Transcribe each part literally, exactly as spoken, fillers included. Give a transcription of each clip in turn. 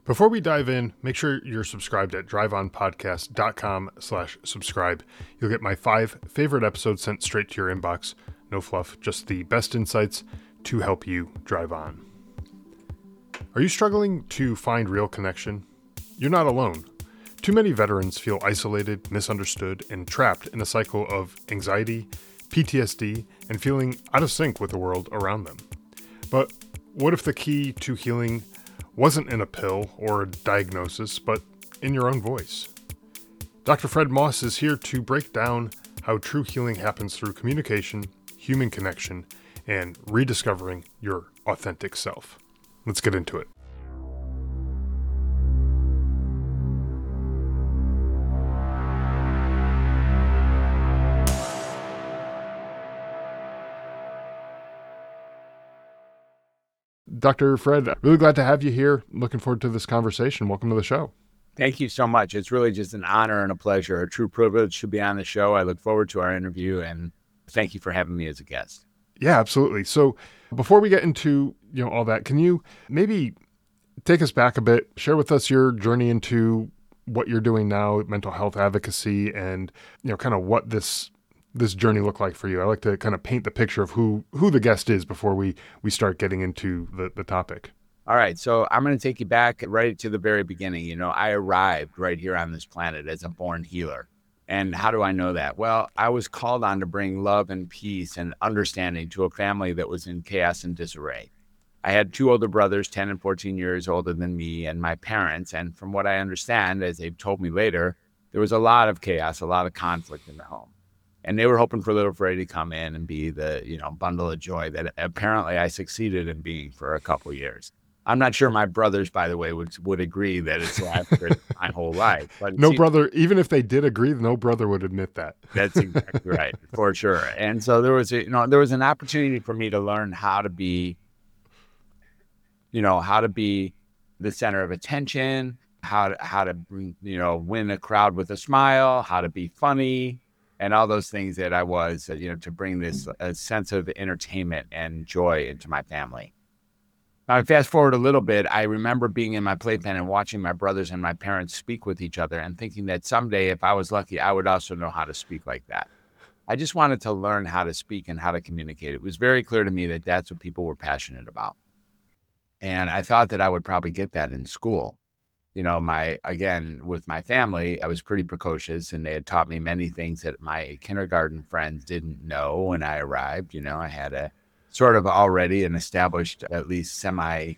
Before we dive in, make sure you're subscribed at driveonpodcast.com slash subscribe. You'll get my five favorite episodes sent straight to your inbox. No fluff, just the best insights to help you drive on. Are you struggling to find real connection? You're not alone. Too many veterans feel isolated, misunderstood, and trapped in a cycle of anxiety, P T S D, and feeling out of sync with the world around them. But what if the key to healing wasn't in a pill or a diagnosis, but in your own voice? Doctor Fred Moss is here to break down how true healing happens through communication, human connection, and rediscovering your authentic self. Let's get into it. Doctor Fred, really glad to have you here. Looking forward to this conversation. Welcome to the show. Thank you so much. It's really just an honor and a pleasure, a true privilege to be on the show. I look forward to our interview, and thank you for having me as a guest. Yeah, absolutely. So before we get into, you know, all that, can you maybe take us back a bit, share with us your journey into what you're doing now, mental health advocacy, and, you know, kind of what this this journey look like for you? I like to kind of paint the picture of who who the guest is before we we start getting into the, the topic. All right. So I'm going to take you back right to the very beginning. You know, I arrived right here on this planet as a born healer. And how do I know that? Well, I was called on to bring love and peace and understanding to a family that was in chaos and disarray. I had two older brothers, ten and fourteen years older than me, and my parents. And from what I understand, as they've told me later, there was a lot of chaos, a lot of conflict in the home. And they were hoping for little Freddie to come in and be the, you know, bundle of joy that apparently I succeeded in being for a couple of years. I'm not sure my brothers, by the way, would would agree that it's lasted my whole life. But no brother, even if they did agree, no brother would admit that. That's exactly right, for sure. And so there was, a, you know, there was an opportunity for me to learn how to be, you know, how to be the center of attention, how to, how to, you know, win a crowd with a smile, how to be funny, and all those things that I was, you know, to bring this a sense of entertainment and joy into my family. Now, fast forward a little bit, I remember being in my playpen and watching my brothers and my parents speak with each other and thinking that someday, if I was lucky, I would also know how to speak like that. I just wanted to learn how to speak and how to communicate. It was very clear to me that that's what people were passionate about. And I thought that I would probably get that in school. You know, my, again, with my family, I was pretty precocious, and they had taught me many things that my kindergarten friends didn't know when I arrived. You know, I had a sort of already an established, at least semi,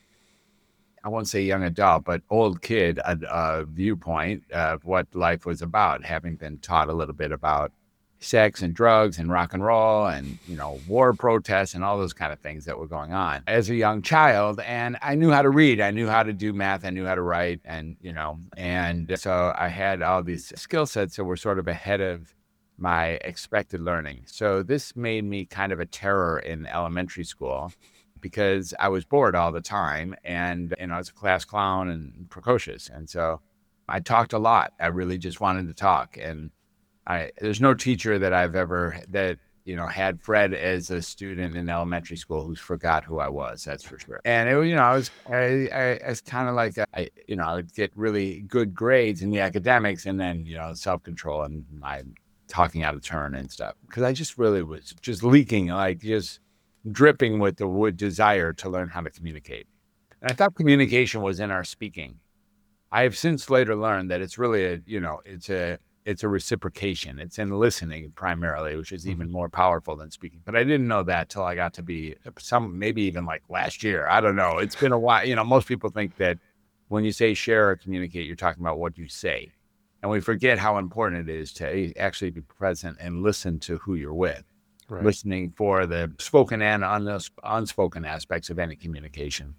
I won't say young adult, but old kid, a, a viewpoint of what life was about, having been taught a little bit about sex and drugs and rock and roll and, you know, war protests and all those kind of things that were going on as a young child. And I knew how to read. I knew how to do math. I knew how to write. And, you know, and so I had all these skill sets that were sort of ahead of my expected learning. So this made me kind of a terror in elementary school because I was bored all the time. And, you know, I was a class clown and precocious. And so I talked a lot. I really just wanted to talk. And I, there's no teacher that I've ever, that, you know, had Fred as a student in elementary school who's forgot who I was, that's for sure. And, it, you know, I was, I, I, I was kind of like, I, you know, I would get really good grades in the academics and then, you know, self-control and my talking out of turn and stuff. Because I just really was just leaking, like just dripping with the wood desire to learn how to communicate. And I thought communication was in our speaking. I have since later learned that it's really a, you know, it's a, It's a reciprocation. It's in listening primarily, which is even more powerful than speaking. But I didn't know that till I got to be some, maybe even like last year. I don't know. It's been a while. You know, most people think that when you say share or communicate, you're talking about what you say. And we forget how important it is to actually be present and listen to who you're with. Right. Listening for the spoken and unspoken aspects of any communication.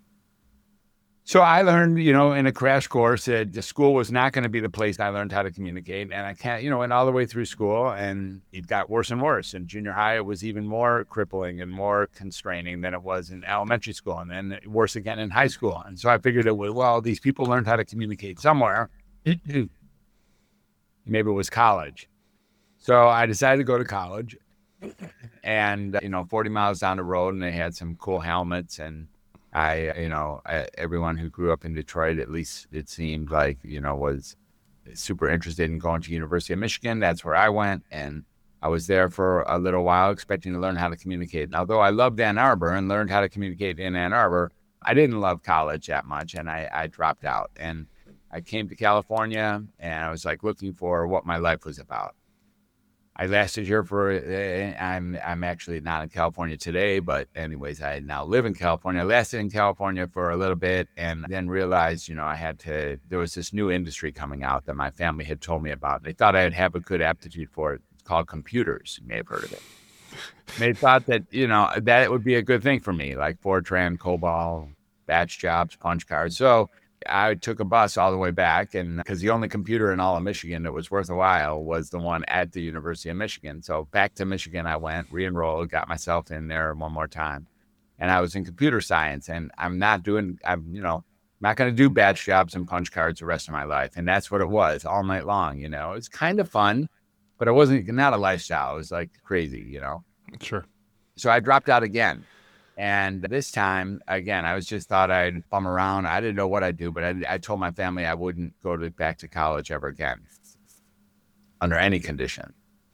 So I learned, you know, in a crash course that the school was not going to be the place I learned how to communicate. And I can't, you know, went all the way through school and it got worse and worse. In junior high, it was even more crippling and more constraining than it was in elementary school, and then worse again in high school. And so I figured it was, well, these people learned how to communicate somewhere. Maybe it was college. So I decided to go to college and, you know, forty miles down the road, and they had some cool helmets and I, you know, I, everyone who grew up in Detroit, at least it seemed like, you know, was super interested in going to University of Michigan. That's where I went. And I was there for a little while expecting to learn how to communicate. And although I loved Ann Arbor and learned how to communicate in Ann Arbor, I didn't love college that much. And I, I dropped out. And I came to California and I was like looking for what my life was about. I lasted here for, uh, I'm I'm actually not in California today, but anyways, I now live in California. I lasted in California for a little bit and then realized, you know, I had to, there was this new industry coming out that my family had told me about. They thought I'd have a good aptitude for it. It's called computers. You may have heard of it. They thought that, you know, that it would be a good thing for me, like Fortran, COBOL, batch jobs, punch cards. So I took a bus all the way back, and because the only computer in all of Michigan that was worth a while was the one at the University of Michigan. So back to Michigan I went, re-enrolled, got myself in there one more time. And I was in computer science, and I'm not doing, I'm, you know, not going to do batch jobs and punch cards the rest of my life. And that's what it was all night long, you know. It was kind of fun, but it wasn't, not a lifestyle. It was like crazy, you know. Sure. So I dropped out again. And this time, again, I was just thought I'd bum around. I didn't know what I'd do, but I, I told my family I wouldn't go to, back to college ever again under any condition.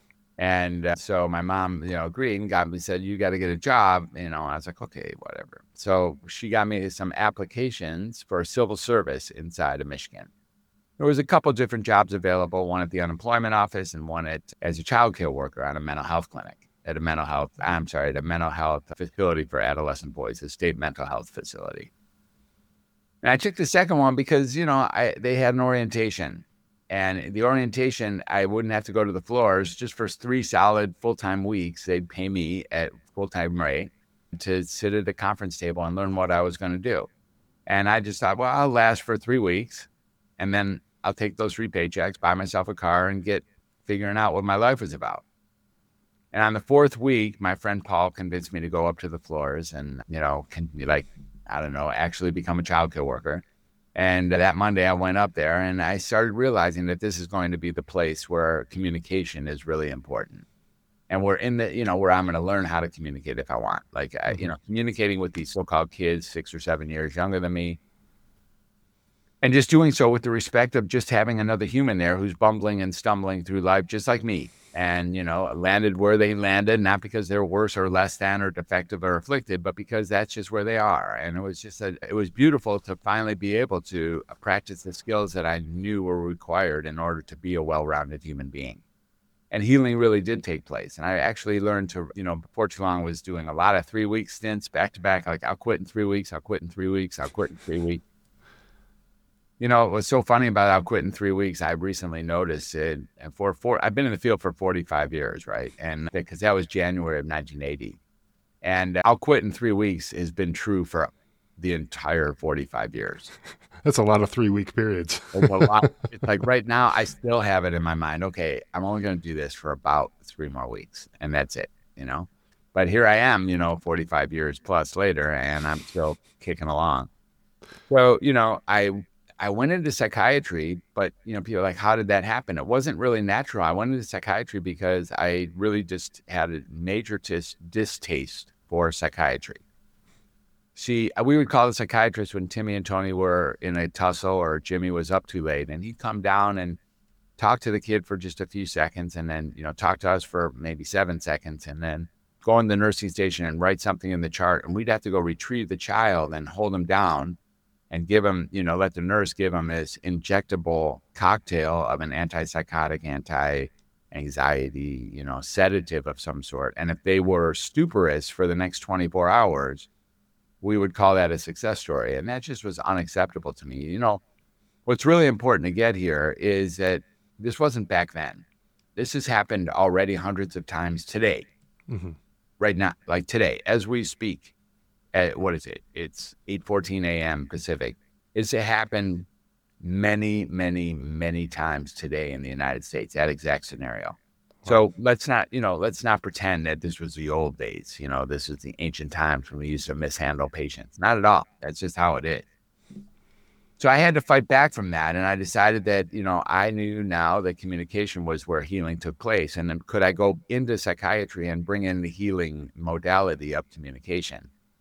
And uh, so my mom, you know, agreed and got me, said, you got to get a job. You know, I was like, okay, whatever. So she got me some applications for civil service inside of Michigan. There was a couple different jobs available, one at the unemployment office and one at as a child care worker on a mental health clinic. At a mental health, I'm sorry, at a mental health facility for adolescent boys, a state mental health facility. And I took the second one because, you know, I they had an orientation. And the orientation, I wouldn't have to go to the floors just for three solid full-time weeks. They'd pay me at full-time rate to sit at a conference table and learn what I was going to do. And I just thought, well, I'll last for three weeks. And then I'll take those three paychecks, buy myself a car, and get figuring out what my life was about. And on the fourth week, my friend Paul convinced me to go up to the floors and, you know, can like, I don't know, actually become a child care worker. And that Monday I went up there and I started realizing that this is going to be the place where communication is really important. And we're in the, you know, where I'm going to learn how to communicate if I want. Like, I, you know, communicating with these so-called kids, six or seven years younger than me. And just doing so with the respect of just having another human there who's bumbling and stumbling through life just like me. And, you know, landed where they landed, not because they're worse or less than or defective or afflicted, but because that's just where they are. And it was just, a, it was beautiful to finally be able to practice the skills that I knew were required in order to be a well-rounded human being. And healing really did take place. And I actually learned to, you know, before too long was doing a lot of three-week stints back to back, like I'll quit in three weeks, I'll quit in three weeks, I'll quit in three weeks. You know, what's so funny about I'll quit in three weeks, I recently noticed it. And for four, I've been in the field for forty-five years, right? And because that was January of nineteen eighty. And I'll quit in three weeks has been true for the entire forty-five years. That's a lot of three-week periods. It's a lot. It's like right now, I still have it in my mind. Okay, I'm only going to do this for about three more weeks, and that's it, you know? But here I am, you know, forty-five years plus later, and I'm still kicking along. So, you know, I... I went into psychiatry, but, you know, people are like, how did that happen? It wasn't really natural. I went into psychiatry because I really just had a major tis- distaste for psychiatry. See, we would call the psychiatrist when Timmy and Tony were in a tussle or Jimmy was up too late, and he'd come down and talk to the kid for just a few seconds and then, you know, talk to us for maybe seven seconds and then go in the nursing station and write something in the chart. And we'd have to go retrieve the child and hold him down and give them, you know, let the nurse give them this injectable cocktail of an antipsychotic, anti-anxiety, you know, sedative of some sort. And if they were stuporous for the next twenty-four hours, we would call that a success story. And that just was unacceptable to me. You know, what's really important to get here is that this wasn't back then. This has happened already hundreds of times today, mm-hmm. right now, like today, as we speak. At, what is it? It's eight fourteen a.m. Pacific. It's happened many, many, many times today in the United States, that exact scenario. Wow. So let's not, you know, let's not pretend that this was the old days. You know, this is the ancient times when we used to mishandle patients. Not at all. That's just how it is. So I had to fight back from that. And I decided that, you know, I knew now that communication was where healing took place. And then could I go into psychiatry and bring in the healing modality of communication?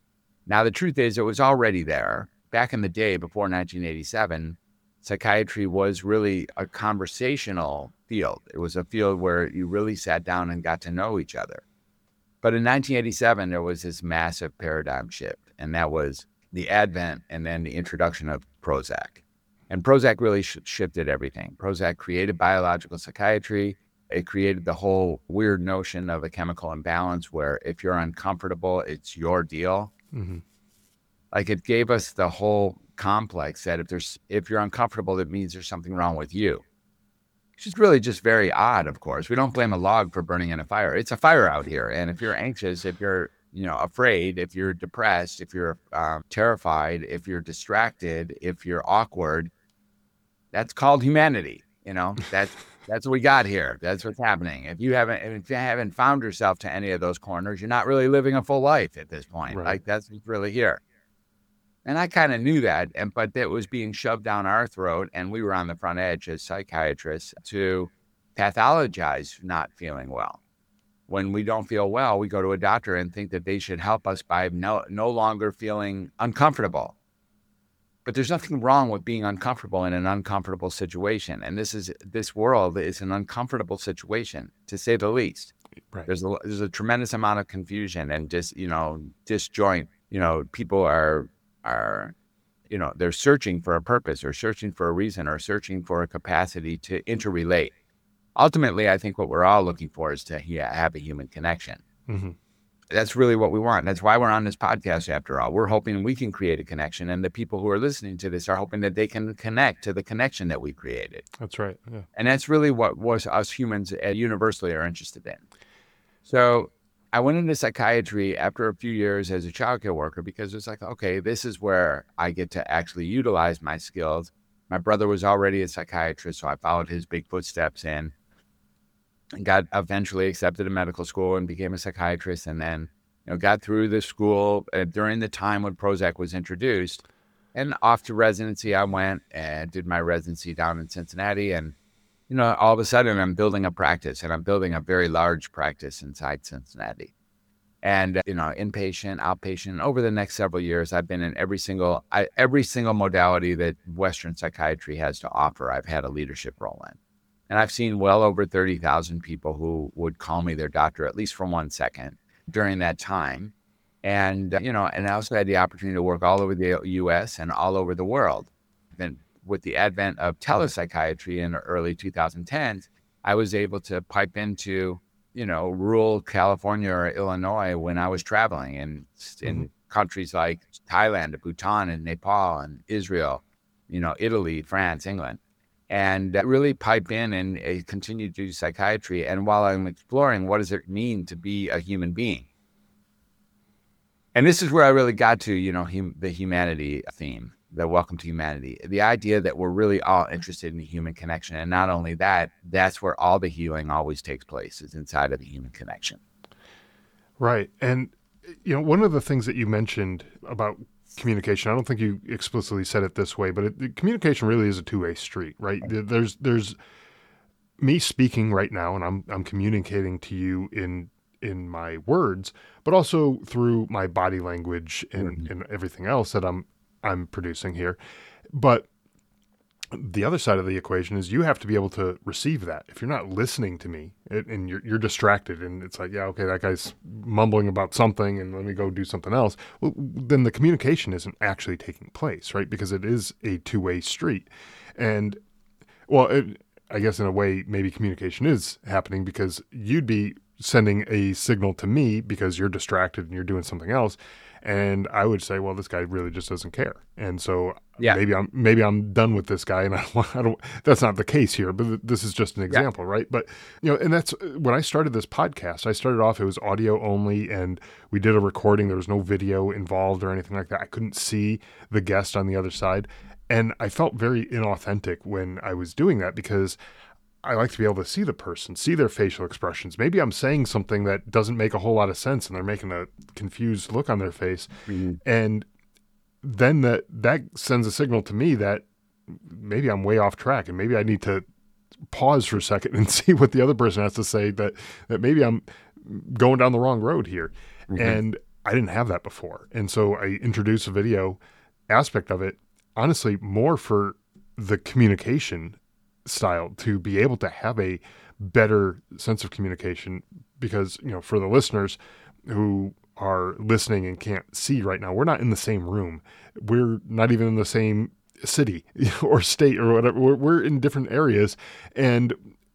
Now, the truth is, it was already there. Back in the day, before nineteen eighty-seven, psychiatry was really a conversational field. It was a field where you really sat down and got to know each other. But in nineteen eighty-seven, there was this massive paradigm shift, and that was the advent and then the introduction of Prozac. And Prozac really sh- shifted everything. Prozac created biological psychiatry. It created the whole weird notion of a chemical imbalance where if you're uncomfortable, it's your deal. Mm-hmm. Like it gave us the whole complex that if there's if you're uncomfortable, it means there's something wrong with you. Which is really just very odd, of course. We don't blame a log for burning in a fire. It's a fire out here. And if you're anxious, if you're, you know, afraid, if you're depressed, if you're um, terrified, if you're distracted, if you're awkward, that's called humanity. You know, that's that's what we got here. That's what's happening. If you haven't if you haven't found yourself to any of those corners, you're not really living a full life at this point. Right. Like that's what's really here. And I kind of knew that, and but that was being shoved down our throat, and we were on the front edge as psychiatrists to pathologize not feeling well. When we don't feel well, we go to a doctor and think that they should help us by no, no longer feeling uncomfortable. But there's nothing wrong with being uncomfortable in an uncomfortable situation, and this is this world is an uncomfortable situation, to say the least. Right. There's a there's a tremendous amount of confusion and just you know disjoint. You know, people are. are, you know, they're searching for a purpose or searching for a reason or searching for a capacity to interrelate. Ultimately, I think what we're all looking for is to yeah, have a human connection. Mm-hmm. That's really what we want. That's why we're on this podcast, after all. We're hoping we can create a connection, and the people who are listening to this are hoping that they can connect to the connection that we created. That's right. Yeah. And that's really what was us humans universally are interested in. So I went into psychiatry after a few years as a childcare worker because it's like, okay, this is where I get to actually utilize my skills. My brother was already a psychiatrist, so I followed his big footsteps in and got eventually accepted to medical school and became a psychiatrist, and then you know got through the school uh, during the time when Prozac was introduced. And off to residency I went and did my residency down in Cincinnati, and you know, all of a sudden I'm building a practice, and I'm building a very large practice inside Cincinnati. And, you know, inpatient, outpatient, over the next several years, I've been in every single, I, every single modality that Western psychiatry has to offer. I've had a leadership role in. And I've seen well over thirty thousand people who would call me their doctor, at least for one second during that time. And, you know, and I also had the opportunity to work all over the U S and all over the world. And with the advent of telepsychiatry in the early twenty tens, I was able to pipe into, you know, rural California or Illinois when I was traveling in, in mm-hmm. countries like Thailand, Bhutan, and Nepal, and Israel, you know, Italy, France, England, and really pipe in and uh, continue to do psychiatry. And while I'm exploring what does it mean to be a human being, and this is where I really got to, you know, hum- the humanity theme. The welcome to humanity, the idea that we're really all interested in the human connection. And not only that, that's where all the healing always takes place, is inside of the human connection. Right. And, you know, one of the things that you mentioned about communication, I don't think you explicitly said it this way, but it, communication really is a two-way street, right? There's, there's me speaking right now, and I'm, I'm communicating to you in, in my words, but also through my body language and, mm-hmm. and everything else that I'm, I'm producing here. But the other side of the equation is you have to be able to receive that. If you're not listening to me it, and you're, you're distracted and it's like, yeah, okay, that guy's mumbling about something and let me go do something else. Well, then the communication isn't actually taking place, right? Because it is a two-way street. And well, it, I guess in a way, maybe communication is happening because you'd be sending a signal to me because you're distracted and you're doing something else. And I would say, well, this guy really just doesn't care. And so yeah. maybe I'm maybe I'm done with this guy. And I don't, I don't. That's not the case here. But this is just an example, yeah. right? But you know, and that's when I started this podcast. I started off; it was audio only, and we did a recording. There was no video involved or anything like that. I couldn't see the guest on the other side, and I felt very inauthentic when I was doing that because I like to be able to see the person, see their facial expressions. Maybe I'm saying something that doesn't make a whole lot of sense and they're making a confused look on their face. Mm-hmm. And then that, that sends a signal to me that maybe I'm way off track and maybe I need to pause for a second and see what the other person has to say, that, that maybe I'm going down the wrong road here. Mm-hmm. And I didn't have that before. And so I introduced a video aspect of it, honestly, more for the communication style, to be able to have a better sense of communication. Because, you know, for the listeners who are listening and can't see right now, we're not in the same room. We're not even in the same city or state or whatever. We're, we're in different areas, and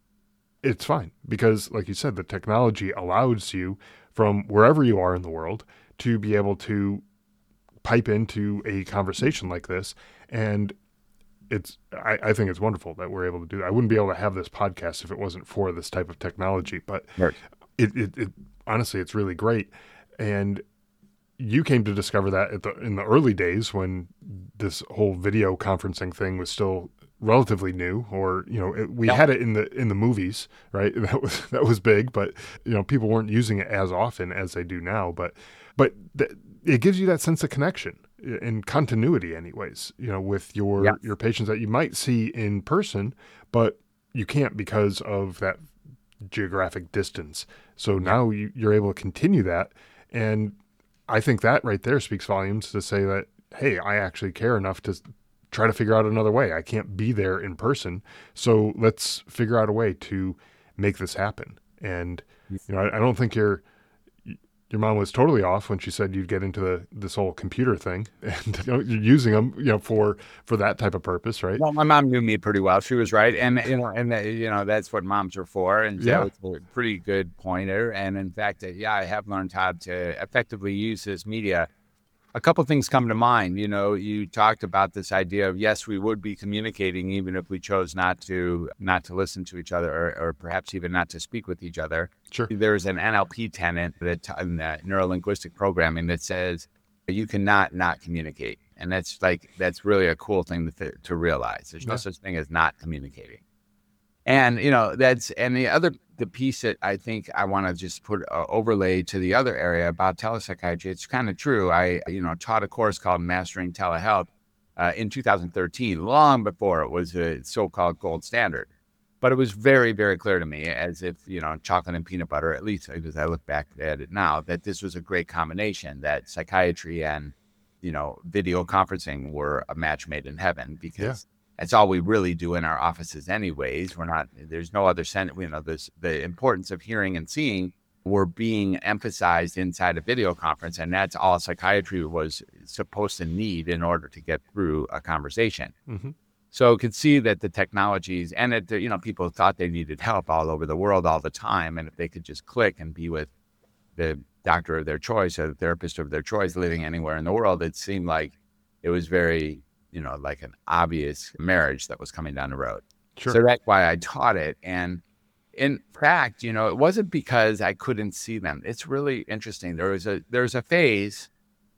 it's fine because, like you said, the technology allows you from wherever you are in the world to be able to pipe into a conversation like this. And it's, I, I think it's wonderful that we're able to do that. I wouldn't be able to have this podcast if it wasn't for this type of technology, but Right. it, it, it honestly, it's really great. And you came to discover that at the, in the early days when this whole video conferencing thing was still relatively new, or, you know, it, we Yeah. had it in the, in the movies, right? That was, that was big, but, you know, people weren't using it as often as they do now, but, but th- it gives you that sense of connection and continuity anyways, you know, with your, Yeah. your patients that you might see in person, but you can't because of that geographic distance. So now you, you're able to continue that. And I think that right there speaks volumes to say that, hey, I actually care enough to try to figure out another way. I can't be there in person. So let's figure out a way to make this happen. And, you know, I, I don't think you're, your mom was totally off when she said you'd get into the, this whole computer thing, and, you know, you're using them, you know, for, for that type of purpose, right? Well, my mom knew me pretty well. She was right. And, you know, and, uh, you know, that's what moms are for. And Yeah. that was a pretty good pointer. And in fact, uh, yeah, I have learned how to effectively use this media. A couple things come to mind. You know, you talked about this idea of, yes, we would be communicating even if we chose not to, not to listen to each other, or, or perhaps even not to speak with each other. Sure. There's an N L P tenet that in that neuro-linguistic programming that says you cannot not communicate. And that's like, that's really a cool thing to, to realize. There's no Yeah. such thing as not communicating. And, you know, that's, and the other, the piece that I think I want to just put uh, overlay to the other area about telepsychiatry, it's kind of true. I, you know, taught a course called Mastering Telehealth uh, in two thousand thirteen, long before it was a so-called gold standard. But it was very, very clear to me, as if, you know, chocolate and peanut butter, at least as I look back at it now, that this was a great combination, that psychiatry and, you know, video conferencing were a match made in heaven, because Yeah. that's all we really do in our offices anyways. We're not, there's no other sense, you know, this, the importance of hearing and seeing were being emphasized inside a video conference. And that's all psychiatry was supposed to need in order to get through a conversation. Mm-hmm. So could see that the technologies, and it, you know, people thought they needed help all over the world all the time. And if they could just click and be with the doctor of their choice or the therapist of their choice living anywhere in the world, it seemed like it was very, you know, like an obvious marriage that was coming down the road. Sure. So that's why I taught it. And in fact, you know, it wasn't because I couldn't see them. It's really interesting. There was a, there's a phase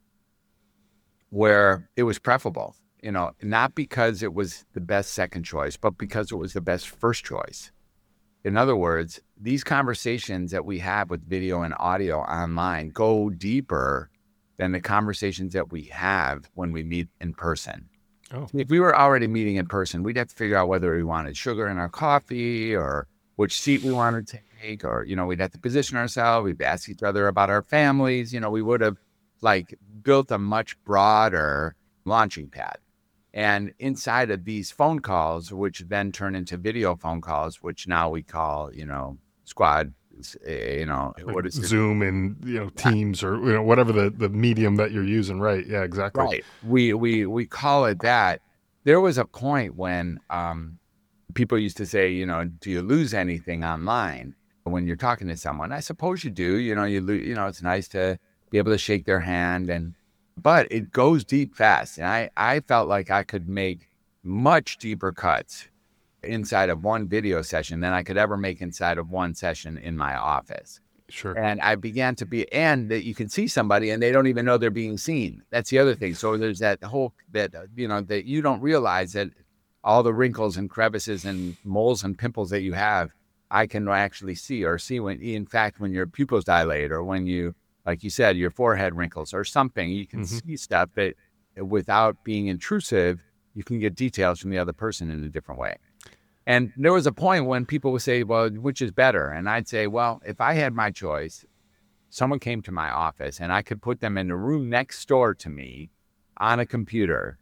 where it was preferable, you know, not because it was the best second choice, but because it was the best first choice. In other words, these conversations that we have with video and audio online go deeper than the conversations that we have when we meet in person. Oh. If we were already meeting in person, we'd have to figure out whether we wanted sugar in our coffee or which seat we wanted to take, or, you know, we'd have to position ourselves. We'd ask each other about our families. You know, we would have like built a much broader launching pad. And inside of these phone calls, which then turn into video phone calls, which now we call, you know, squad, you know, Like what is it? Zoom and, you know, Teams, or, you know, whatever the, the medium that you're using. Right. Yeah, exactly. Right. We, we, we call it that. There was a point when um, people used to say, you know, do you lose anything online when you're talking to someone? I suppose you do. You know, you lo- you know, it's nice to be able to shake their hand, and but it goes deep fast. And I, I felt like I could make much deeper cuts inside of one video session than I could ever make inside of one session in my office. Sure. And I began to be, and that you can see somebody and they don't even know they're being seen. That's the other thing. So there's that whole, that, uh, you know, that you don't realize that all the wrinkles and crevices and moles and pimples that you have, I can actually see, or see when, in fact, when your pupils dilate, or when you, like you said, your forehead wrinkles or something, you can Mhm. see stuff that without being intrusive, you can get details from the other person in a different way. And there was a point when people would say, well, which is better? And I'd say, well, if I had my choice, someone came to my office and I could put them in the room next door to me on a computer,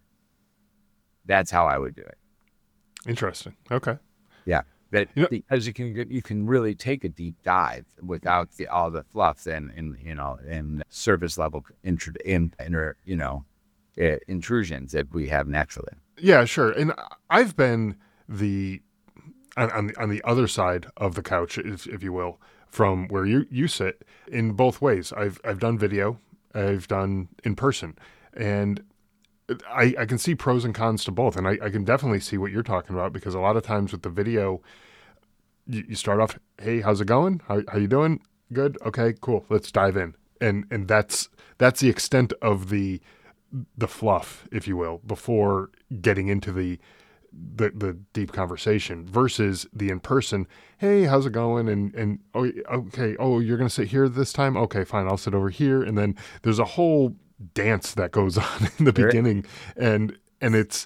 that's how I would do it. Interesting. Okay. Yeah. That You know- because you can you can really take a deep dive without the, all the fluffs and, and you know and surface level intro, in, inter, you know uh, intrusions that we have naturally. Yeah, sure. And I've been the on, on the on the other side of the couch, if, if you will, from where you, you sit in both ways. I've I've done video, I've done in person, and I, I can see pros and cons to both. And I, I can definitely see what you're talking about, because a lot of times with the video, you, you start off, hey, how's it going? How how you doing? Good. Okay, cool. Let's dive in. And and that's that's the extent of the the fluff, if you will, before getting into the the the deep conversation, versus the in person. Hey, how's it going? And and oh, okay. Oh, you're gonna sit here this time? Okay, fine. I'll sit over here. And then there's a whole dance that goes on in the beginning, and and it's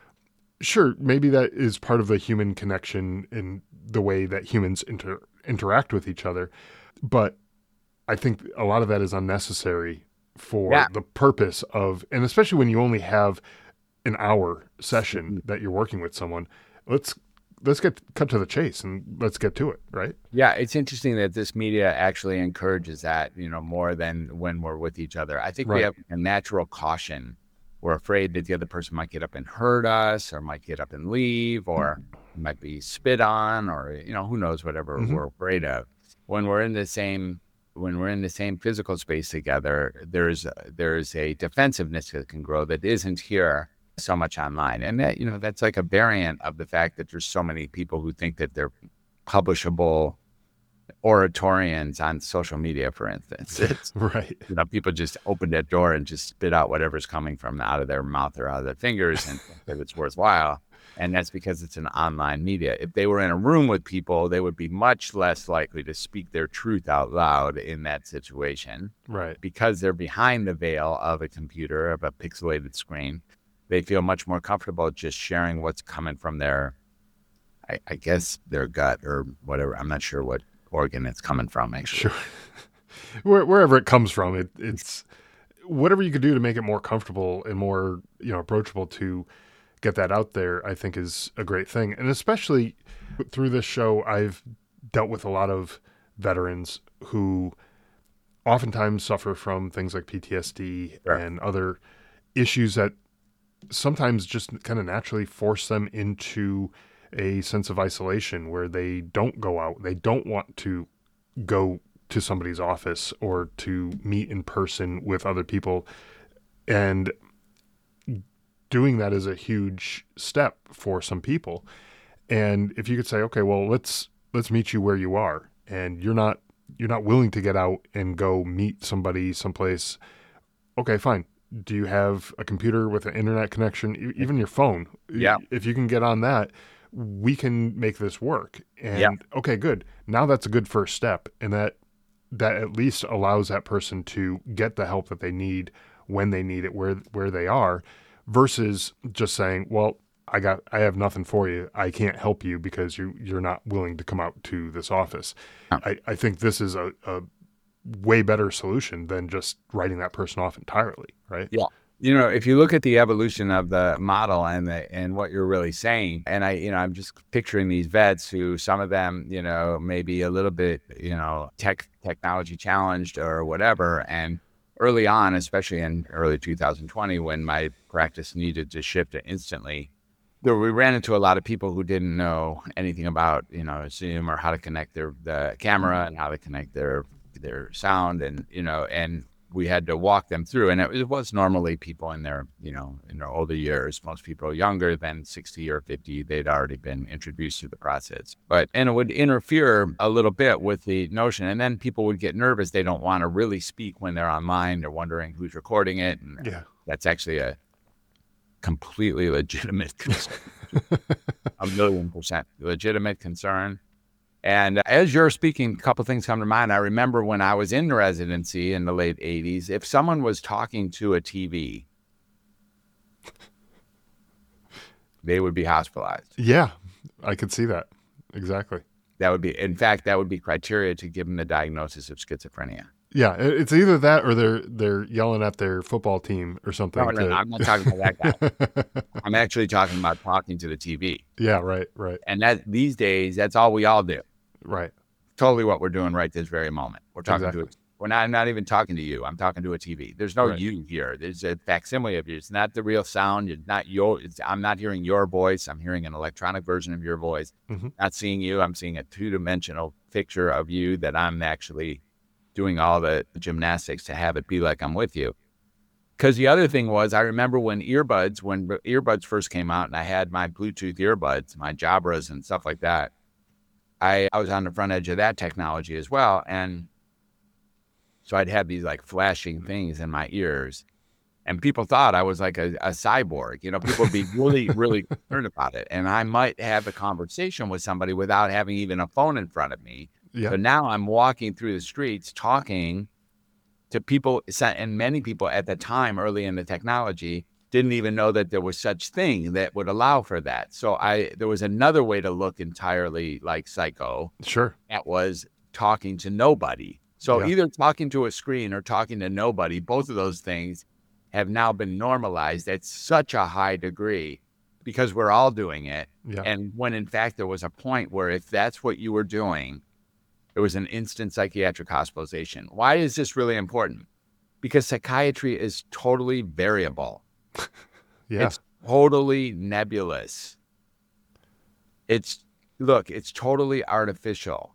sure maybe that is part of the human connection in the way that humans inter, interact with each other, but I think a lot of that is unnecessary for Yeah. the purpose of, and especially when you only have an hour session that you're working with someone, let's let's get cut to the chase and let's get to it, right? Yeah, it's interesting that this media actually encourages that, you know, more than when we're with each other. I think we Right. have a natural caution. We're afraid that the other person might get up and hurt us, or might get up and leave, or might be spit on, or, you know, who knows, whatever Mhm. we're afraid of. When we're in the same when we're in the same physical space together, there's there's a defensiveness that can grow that isn't here so much online. And that, you know, that's like a variant of the fact that there's so many people who think that they're publishable oratorians on social media, for instance. It's, Right. you know, people just open that door and just spit out whatever's coming from out of their mouth or out of their fingers and think that it's worthwhile. And that's because it's an online media. If they were in a room with people, they would be much less likely to speak their truth out loud in that situation. Right. Because they're behind the veil of a computer, of a pixelated screen. They feel much more comfortable just sharing what's coming from their, I, I guess, their gut or whatever. I'm not sure what organ it's coming from, actually. Sure. Where, wherever it comes from, it, it's whatever you could do to make it more comfortable and more, you know, approachable to get that out there, I think is a great thing. And especially through this show, I've dealt with a lot of veterans who oftentimes suffer from things like P T S D Sure. and other issues that sometimes just kind of naturally force them into a sense of isolation where they don't go out. They don't want to go to somebody's office or to meet in person with other people. And doing that is a huge step for some people. And if you could say, okay, well, let's, let's meet you where you are, and you're not, you're not willing to get out and go meet somebody someplace. Okay, fine. Do you have a computer with an internet connection? E- Even your phone. Yeah. If you can get on that, we can make this work. And Yeah. okay, good. Now that's a good first step. And that, that at least allows that person to get the help that they need when they need it, where, where they are, versus just saying, well, I got, I have nothing for you. I can't help you because you, you're not willing to come out to this office. Oh. I, I think this is a, a way better solution than just writing that person off entirely. Right. Yeah. You know, if you look at the evolution of the model and the, and what you're really saying, and I, you know, I'm just picturing these vets who, some of them, you know, maybe a little bit, you know, tech technology challenged or whatever. And early on, especially in early two thousand twenty, when my practice needed to shift instantly, there, we ran into a lot of people who didn't know anything about, you know, Zoom or how to connect their the camera and how to connect their their sound, and you know, and we had to walk them through. And it, it was normally people in their, you know, in their older years. Most people younger than sixty or fifty, they'd already been introduced to the process. But, and it would interfere a little bit with the notion. And then people would get nervous. They don't want to really speak when they're online. They're wondering who's recording it. And Yeah. that's actually a completely legitimate concern. A million percent legitimate concern. And as you're speaking, a couple things come to mind. I remember when I was in residency in the late eighties, if someone was talking to a T V, they would be hospitalized. Yeah. I could see that. Exactly. That would be, in fact, that would be criteria to give them the diagnosis of schizophrenia. Yeah, it- it's either that or they're they're yelling at their football team or something. No, no, to... no, I'm not talking about that guy. I'm actually talking about talking to the T V. Yeah, right, right, And that these days, that's all we all do. right. Totally what we're doing right this very moment. We're talking Exactly. to it. We're not, I'm not even talking to you. I'm talking to a T V. There's no Right. you here. There's a facsimile of you. It's not the real sound. It's not your, it's, I'm not hearing your voice. I'm hearing an electronic version of your voice. Mhm. Not seeing you. I'm seeing a two-dimensional picture of you that I'm actually doing all the gymnastics to have it be like I'm with you. Because the other thing was, I remember when earbuds, when earbuds first came out and I had my Bluetooth earbuds, my Jabras and stuff like that, I, I was on the front edge of that technology as well. And so I'd have these like flashing things in my ears, and people thought I was like a, a cyborg. You know, people would be really, really concerned about it. And I might have a conversation with somebody without having even a phone in front of me. Yeah, So now I'm walking through the streets talking to people, and many people at the time, early in the technology, didn't even know that there was such thing that would allow for that. So I there was another way to look entirely like Psycho. sure. That was talking to nobody. So Yeah. either talking to a screen or talking to nobody, both of those things have now been normalized at such a high degree because we're all doing it. Yeah, And when in fact there was a point where if that's what you were doing, there was an instant psychiatric hospitalization. Why is this really important? Because psychiatry is totally variable. yeah, It's totally nebulous. It's, look, it's totally artificial.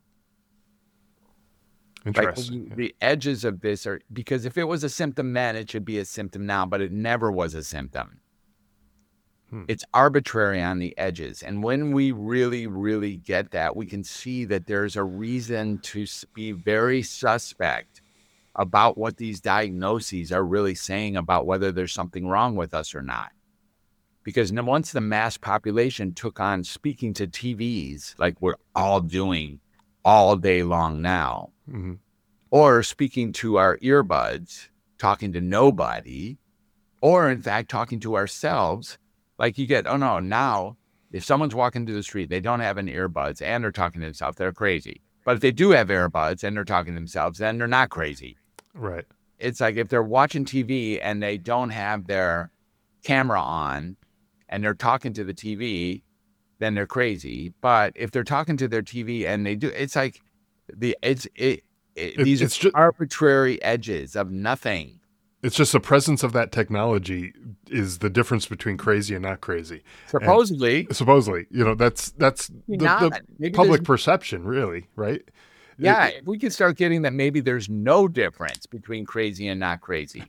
Like interesting. the, the edges of this are, because if it was a symptom then, it should be a symptom now, but it never was a symptom. Hmm. It's arbitrary on the edges. And when we really, really get that, we can see that there's a reason to s- be very suspect about what these diagnoses are really saying about whether there's something wrong with us or not. Because n- once the mass population took on speaking to T Vs, like we're all doing all day long now, Mhm. or or speaking to our earbuds, talking to nobody, or in fact, talking to ourselves, like you get, oh no, now if someone's walking through the street, they don't have an earbuds and they're talking to themselves, they're crazy. But if they do have earbuds and they're talking to themselves, then they're not crazy. Right. It's like if they're watching T V and they don't have their camera on and they're talking to the T V, then they're crazy. But if they're talking to their T V and they do, it's like the it's it, it, It- these it's are ju- arbitrary edges of nothing. It's just the presence of that technology is the difference between crazy and not crazy. Supposedly, Supposedly, you know, that's that's the, not. the Maybe public there's- perception, really, right? yeah, It- if we could start getting that maybe there's no difference between crazy and not crazy.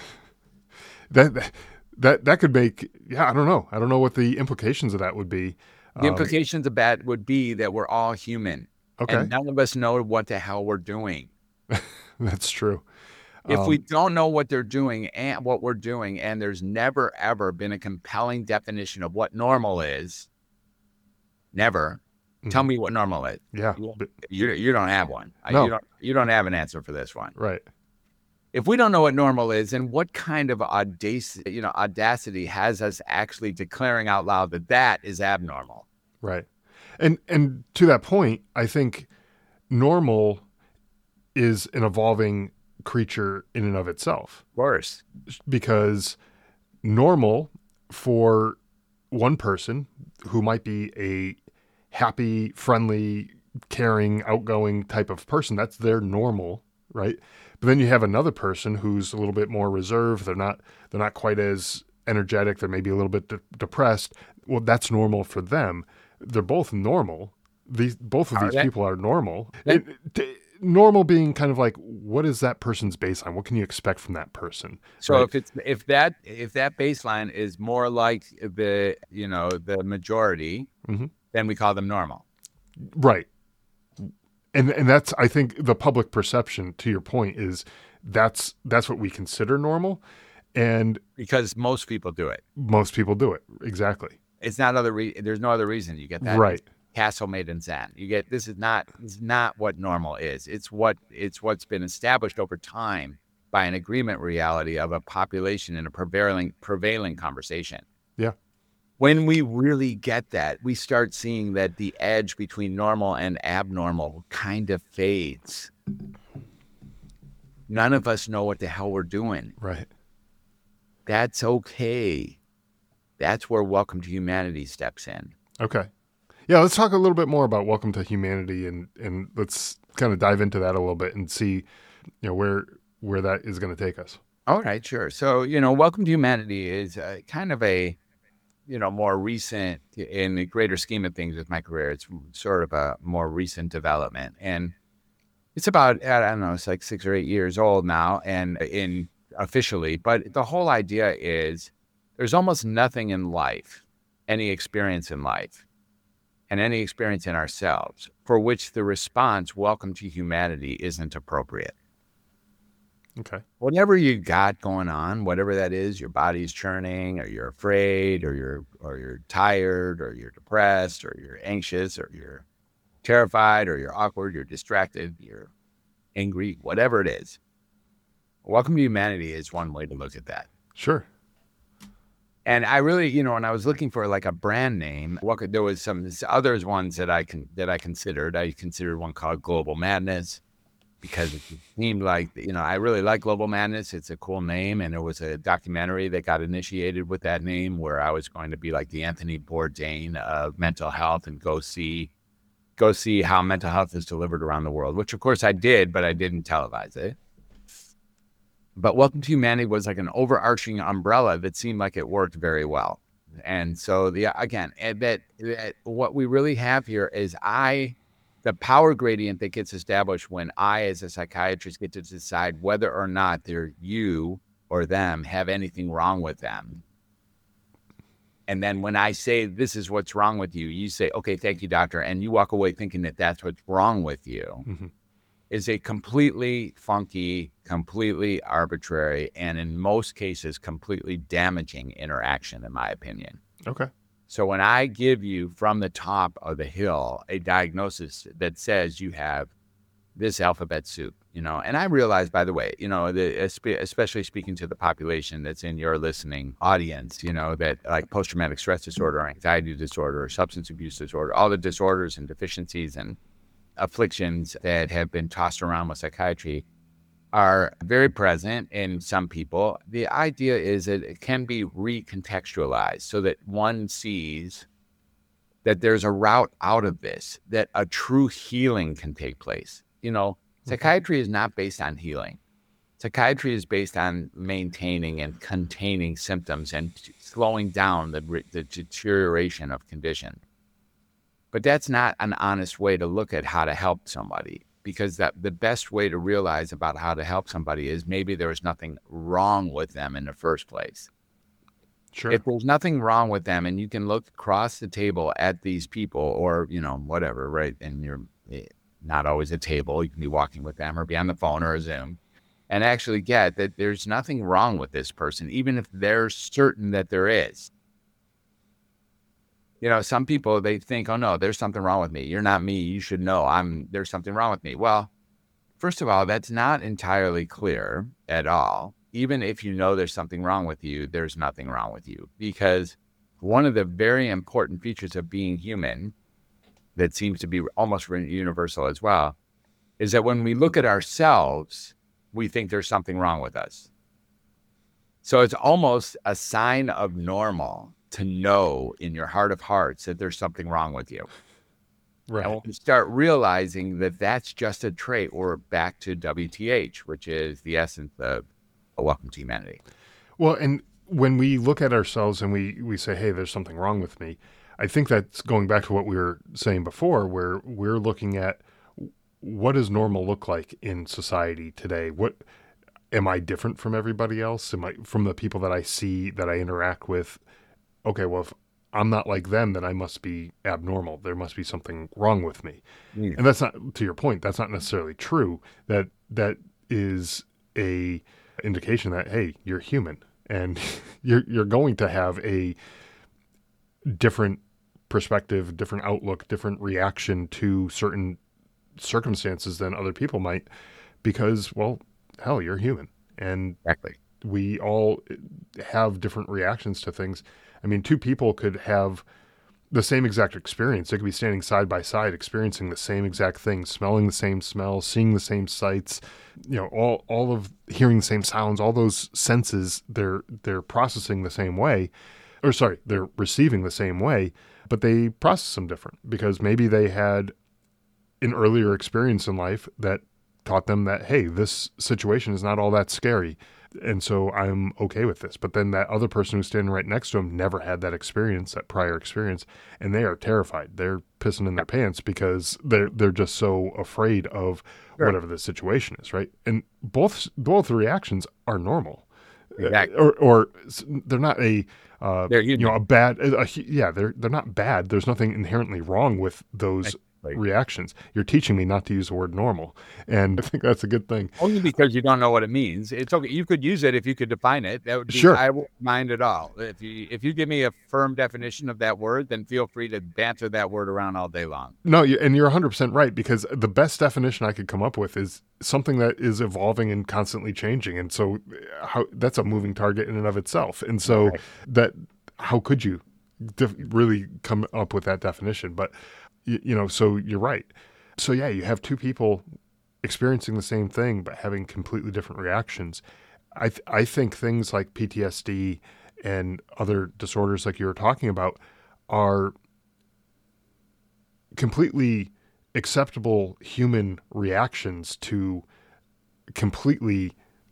that that that could make. Yeah, I don't know. I don't know what the implications of that would be. The Um, implications of that would be that we're all human. Okay, And none of us know what the hell we're doing. that's true. If we Um, don't know what they're doing and what we're doing, and there's never ever been a compelling definition of what normal is, never. Tell Mhm. me what normal is. yeah, You, but- you, you don't have one. I- No. You don't. You don't have an answer for this one. right. If we don't know what normal is, and what kind of audacity, you know, audacity has us actually declaring out loud that that is abnormal. Right. And and to that point, I think normal is an evolving creature in and of itself, Of course. because normal for one person who might be a happy, friendly, caring, outgoing type of person, that's their normal, right? But then you have another person who's a little bit more reserved, they're not they're not quite as energetic, they're maybe a little bit de- depressed. Well, that's normal for them. They're both normal. These both of Are these they? people are normal. They- It, t- normal being kind of like, what is that person's baseline? What can you expect from that person? So Right. if it's if that if that baseline is more like the you know the majority, Mhm. then we call them normal. Right. And and that's, I think, the public perception, to your point, is that's that's what we consider normal, and Because most people do it. most people do it. Exactly. It's not other re- there's no other reason you get that. Right. It's castle made in Zen. You get this is not this is not what normal is. It's what it's what's been established over time by an agreement reality of a population in a prevailing prevailing conversation. Yeah. When we really get that, we start seeing that the edge between normal and abnormal kind of fades. None of us know what the hell we're doing. Right. That's okay. That's where Welcome to Humanity steps in. Okay. Yeah, let's talk a little bit more about Welcome to Humanity, and, and let's kind of dive into that a little bit and see, you know, where where that is going to take us. All right, sure. So, you know, Welcome to Humanity is uh, kind of a, you know, more recent, in the greater scheme of things with my career, it's sort of a more recent development. And it's about, I don't know, it's like six or eight years old now, and in officially, but the whole idea is there's almost nothing in life, any experience in life, and any experience in ourselves for which the response, Welcome to Humanity, isn't appropriate. Okay. Whatever you got going on, whatever that is, your body's churning, or you're afraid, or you're or you're tired, or you're depressed, or you're anxious, or you're terrified, or you're awkward, you're distracted, you're angry, whatever it is. Welcome to Humanity is one way to look at that. Sure. And I really, you know, when I was looking for like a brand name, what could, there was some others ones that I can that I considered. I considered one called Global Madness, because it seemed like, you know, I really like Global Madness. It's a cool name. And there was a documentary that got initiated with that name where I was going to be like the Anthony Bourdain of mental health and go see, go see how mental health is delivered around the world, which of course I did, but I didn't televise it. But Welcome to Humanity was like an overarching umbrella that seemed like it worked very well. And so the, again, that, that what we really have here is I, the power gradient that gets established when I, as a psychiatrist, get to decide whether or not they're you or them have anything wrong with them. And then when I say, this is what's wrong with you, you say, okay, thank you, doctor. And you walk away thinking that that's what's wrong with you, mm-hmm. is a completely funky, completely arbitrary, and in most cases, completely damaging interaction, in my opinion. Okay. So when I give you from the top of the hill a diagnosis that says you have this alphabet soup, you know, and I realize, by the way, you know, the, especially speaking to the population that's in your listening audience, you know, that like post-traumatic stress disorder, or anxiety disorder, or substance abuse disorder, all the disorders and deficiencies and afflictions that have been tossed around with psychiatry are very present in some people. The idea is that it can be recontextualized so that one sees that there's a route out of this, that a true healing can take place. You know, psychiatry is not based on healing. Psychiatry is based on maintaining and containing symptoms and slowing down the, the deterioration of condition. But that's not an honest way to look at how to help somebody. Because that the best way to realize about how to help somebody is maybe there was nothing wrong with them in the first place. Sure. If there's nothing wrong with them and you can look across the table at these people or, you know, whatever, right? And you're not always at a table. You can be walking with them or be on the phone or a Zoom and actually get that there's nothing wrong with this person, even if they're certain that there is. You know, some people, they think, oh, no, there's something wrong with me. You're not me. You should know I'm there's something wrong with me. Well, first of all, that's not entirely clear at all. Even if you know there's something wrong with you, there's nothing wrong with you. Because one of the very important features of being human that seems to be almost universal as well is that when we look at ourselves, we think there's something wrong with us. So it's almost a sign of normal to know in your heart of hearts that there's something wrong with you. Right. And when you start realizing that that's just a trait, or back to W T H, which is the essence of a Welcome to Humanity. Well, and when we look at ourselves and we, we say, hey, there's something wrong with me, I think that's going back to what we were saying before, where we're looking at what does normal look like in society today? What am I different from everybody else? Am I from the people that I see, that I interact with? Okay, well, if I'm not like them, then I must be abnormal. There must be something wrong with me. Mm. And that's not, to your point, that's not necessarily true. That that is a indication that, hey, you're human and you're you're going to have a different perspective, different outlook, different reaction to certain circumstances than other people might, because, well, hell, you're human. And exactly. We all have different reactions to things. I mean, two people could have the same exact experience. They could be standing side by side, experiencing the same exact thing, smelling the same smells, seeing the same sights, you know, all, all of hearing the same sounds, all those senses, they're, they're processing the same way, or sorry, they're receiving the same way, but they process them different because maybe they had an earlier experience in life that taught them that, hey, this situation is not all that scary. And so I'm okay with this. But then that other person who's standing right next to him never had that experience, that prior experience, and they are terrified. They're pissing in their pants because they're they're just so afraid of Sure. whatever the situation is, right? And both both reactions are normal, Exactly. or or they're not a uh, They're you human. know a bad a, a, yeah they're they're not bad. There's nothing inherently wrong with those Like, reactions. You're teaching me not to use the word normal, and I think that's a good thing. only because you don't know what it means. It's okay. You could use it if you could define it. That would be, Sure. I won't mind at all. If you if you give me a firm definition of that word, then feel free to banter that word around all day long. No, you, and you're one hundred percent right, because the best definition I could come up with is something that is evolving and constantly changing. And so how that's a moving target in and of itself. And so Right. that how could you def- really come up with that definition? But, you, you know, so you're right. So, yeah, you have two people experiencing the same thing but having completely different reactions. I th- I think things like P T S D and other disorders like you were talking about are completely acceptable human reactions to completely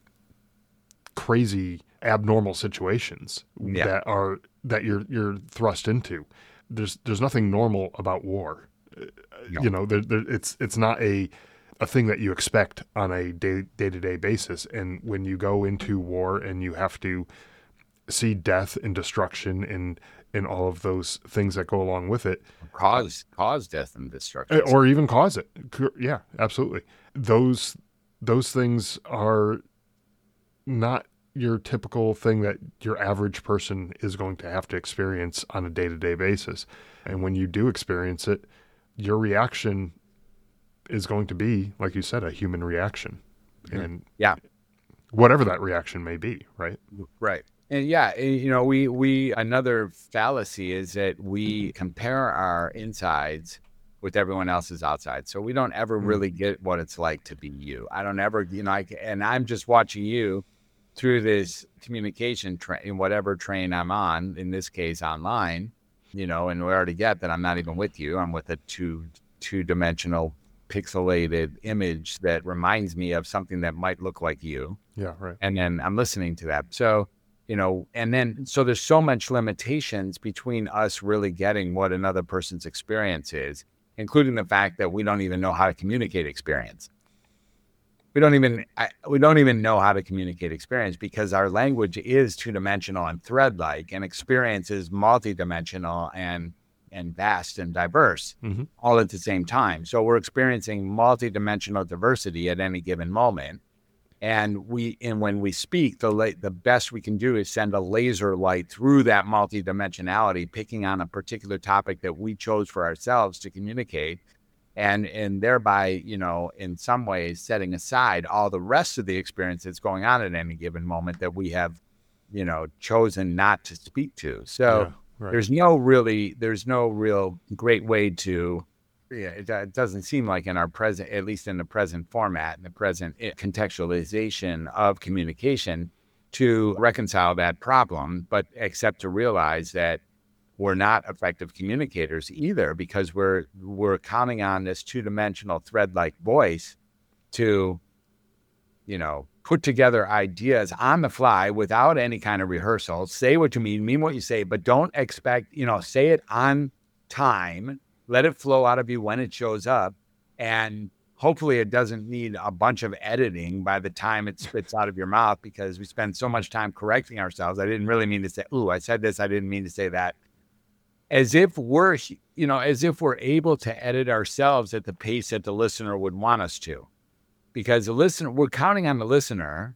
crazy abnormal situations Yeah. that are that you're you're thrust into. There's there's nothing normal about war. No. You know, there, there, it's it's not a a thing that you expect on a day day to day basis. And when you go into war and you have to see death and destruction and and all of those things that go along with it, Cause cause death and destruction. or even cause it. Yeah, absolutely. Those those things are not your typical thing that your average person is going to have to experience on a day-to-day basis. And when you do experience it, your reaction is going to be, like you said, a human reaction. And Yeah. whatever that reaction may be, right? Right. And yeah, and, you know, we, we, another fallacy is that we compare our insides with everyone else's outside. So we don't ever Mm. really get what it's like to be you. I don't ever, you know, I, and I'm just watching you through this communication train, whatever train I'm on, in this case, online, you know, and we already get that I'm not even with you. I'm with a two, two dimensional pixelated image that reminds me of something that might look like you. Yeah, right. And then I'm listening to that. So, you know, and then, so there's so much limitations between us really getting what another person's experience is, including the fact that we don't even know how to communicate experience. We don't even, I, we don't even know how to communicate experience because our language is two-dimensional and thread-like, and experience is multi-dimensional and, and vast and diverse, Mm-hmm. all at the same time. So we're experiencing multi-dimensional diversity at any given moment. And we, and when we speak, the la- the best we can do is send a laser light through that multidimensionality, picking on a particular topic that we chose for ourselves to communicate, and and thereby, you know, in some ways, setting aside all the rest of the experience that's going on at any given moment that we have, you know, chosen not to speak to. So Yeah, right. there's no really, there's no real great way to. Yeah, it, it doesn't seem like in our present, at least in the present format, in the present contextualization of communication, to reconcile that problem, but except to realize that we're not effective communicators either, because we're we're counting on this two-dimensional thread-like voice to, you know, put together ideas on the fly without any kind of rehearsal. Say what you mean, mean what you say, but don't expect, you know, say it on time. Let it flow out of you when it shows up. And hopefully it doesn't need a bunch of editing by the time it spits out of your mouth, because we spend so much time correcting ourselves. I didn't really mean to say, ooh, I said this. I didn't mean to say that. As if we're, you know, as if we're able to edit ourselves at the pace that the listener would want us to. Because the listener, we're counting on the listener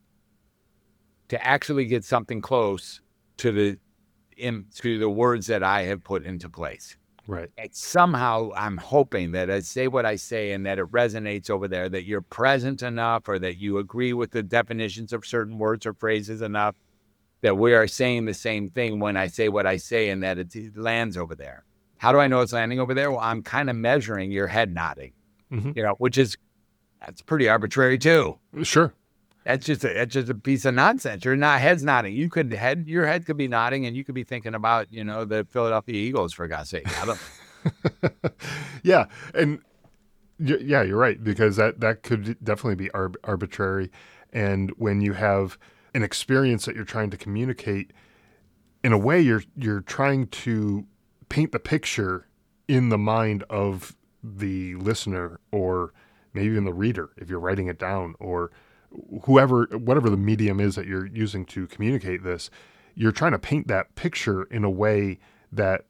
to actually get something close to the, in, to the words that I have put into place. Right. And somehow I'm hoping that I say what I say and that it resonates over there, that you're present enough, or that you agree with the definitions of certain words or phrases enough, that we are saying the same thing when I say what I say, and that it lands over there. How do I know it's landing over there? Well, I'm kind of measuring your head nodding, Mm-hmm. you know, which is, that's pretty arbitrary too. Sure. That's just a, that's just a piece of nonsense. Your not head's nodding. You could head, your head could be nodding, and you could be thinking about, you know, the Philadelphia Eagles, for God's sake. I don't, Yeah. And y- yeah, you're right, because that, that could definitely be arb- arbitrary. And when you have an experience that you're trying to communicate, in a way, you're, you're trying to paint the picture in the mind of the listener, or maybe even the reader, if you're writing it down, or whoever, whatever the medium is that you're using to communicate this, you're trying to paint that picture in a way that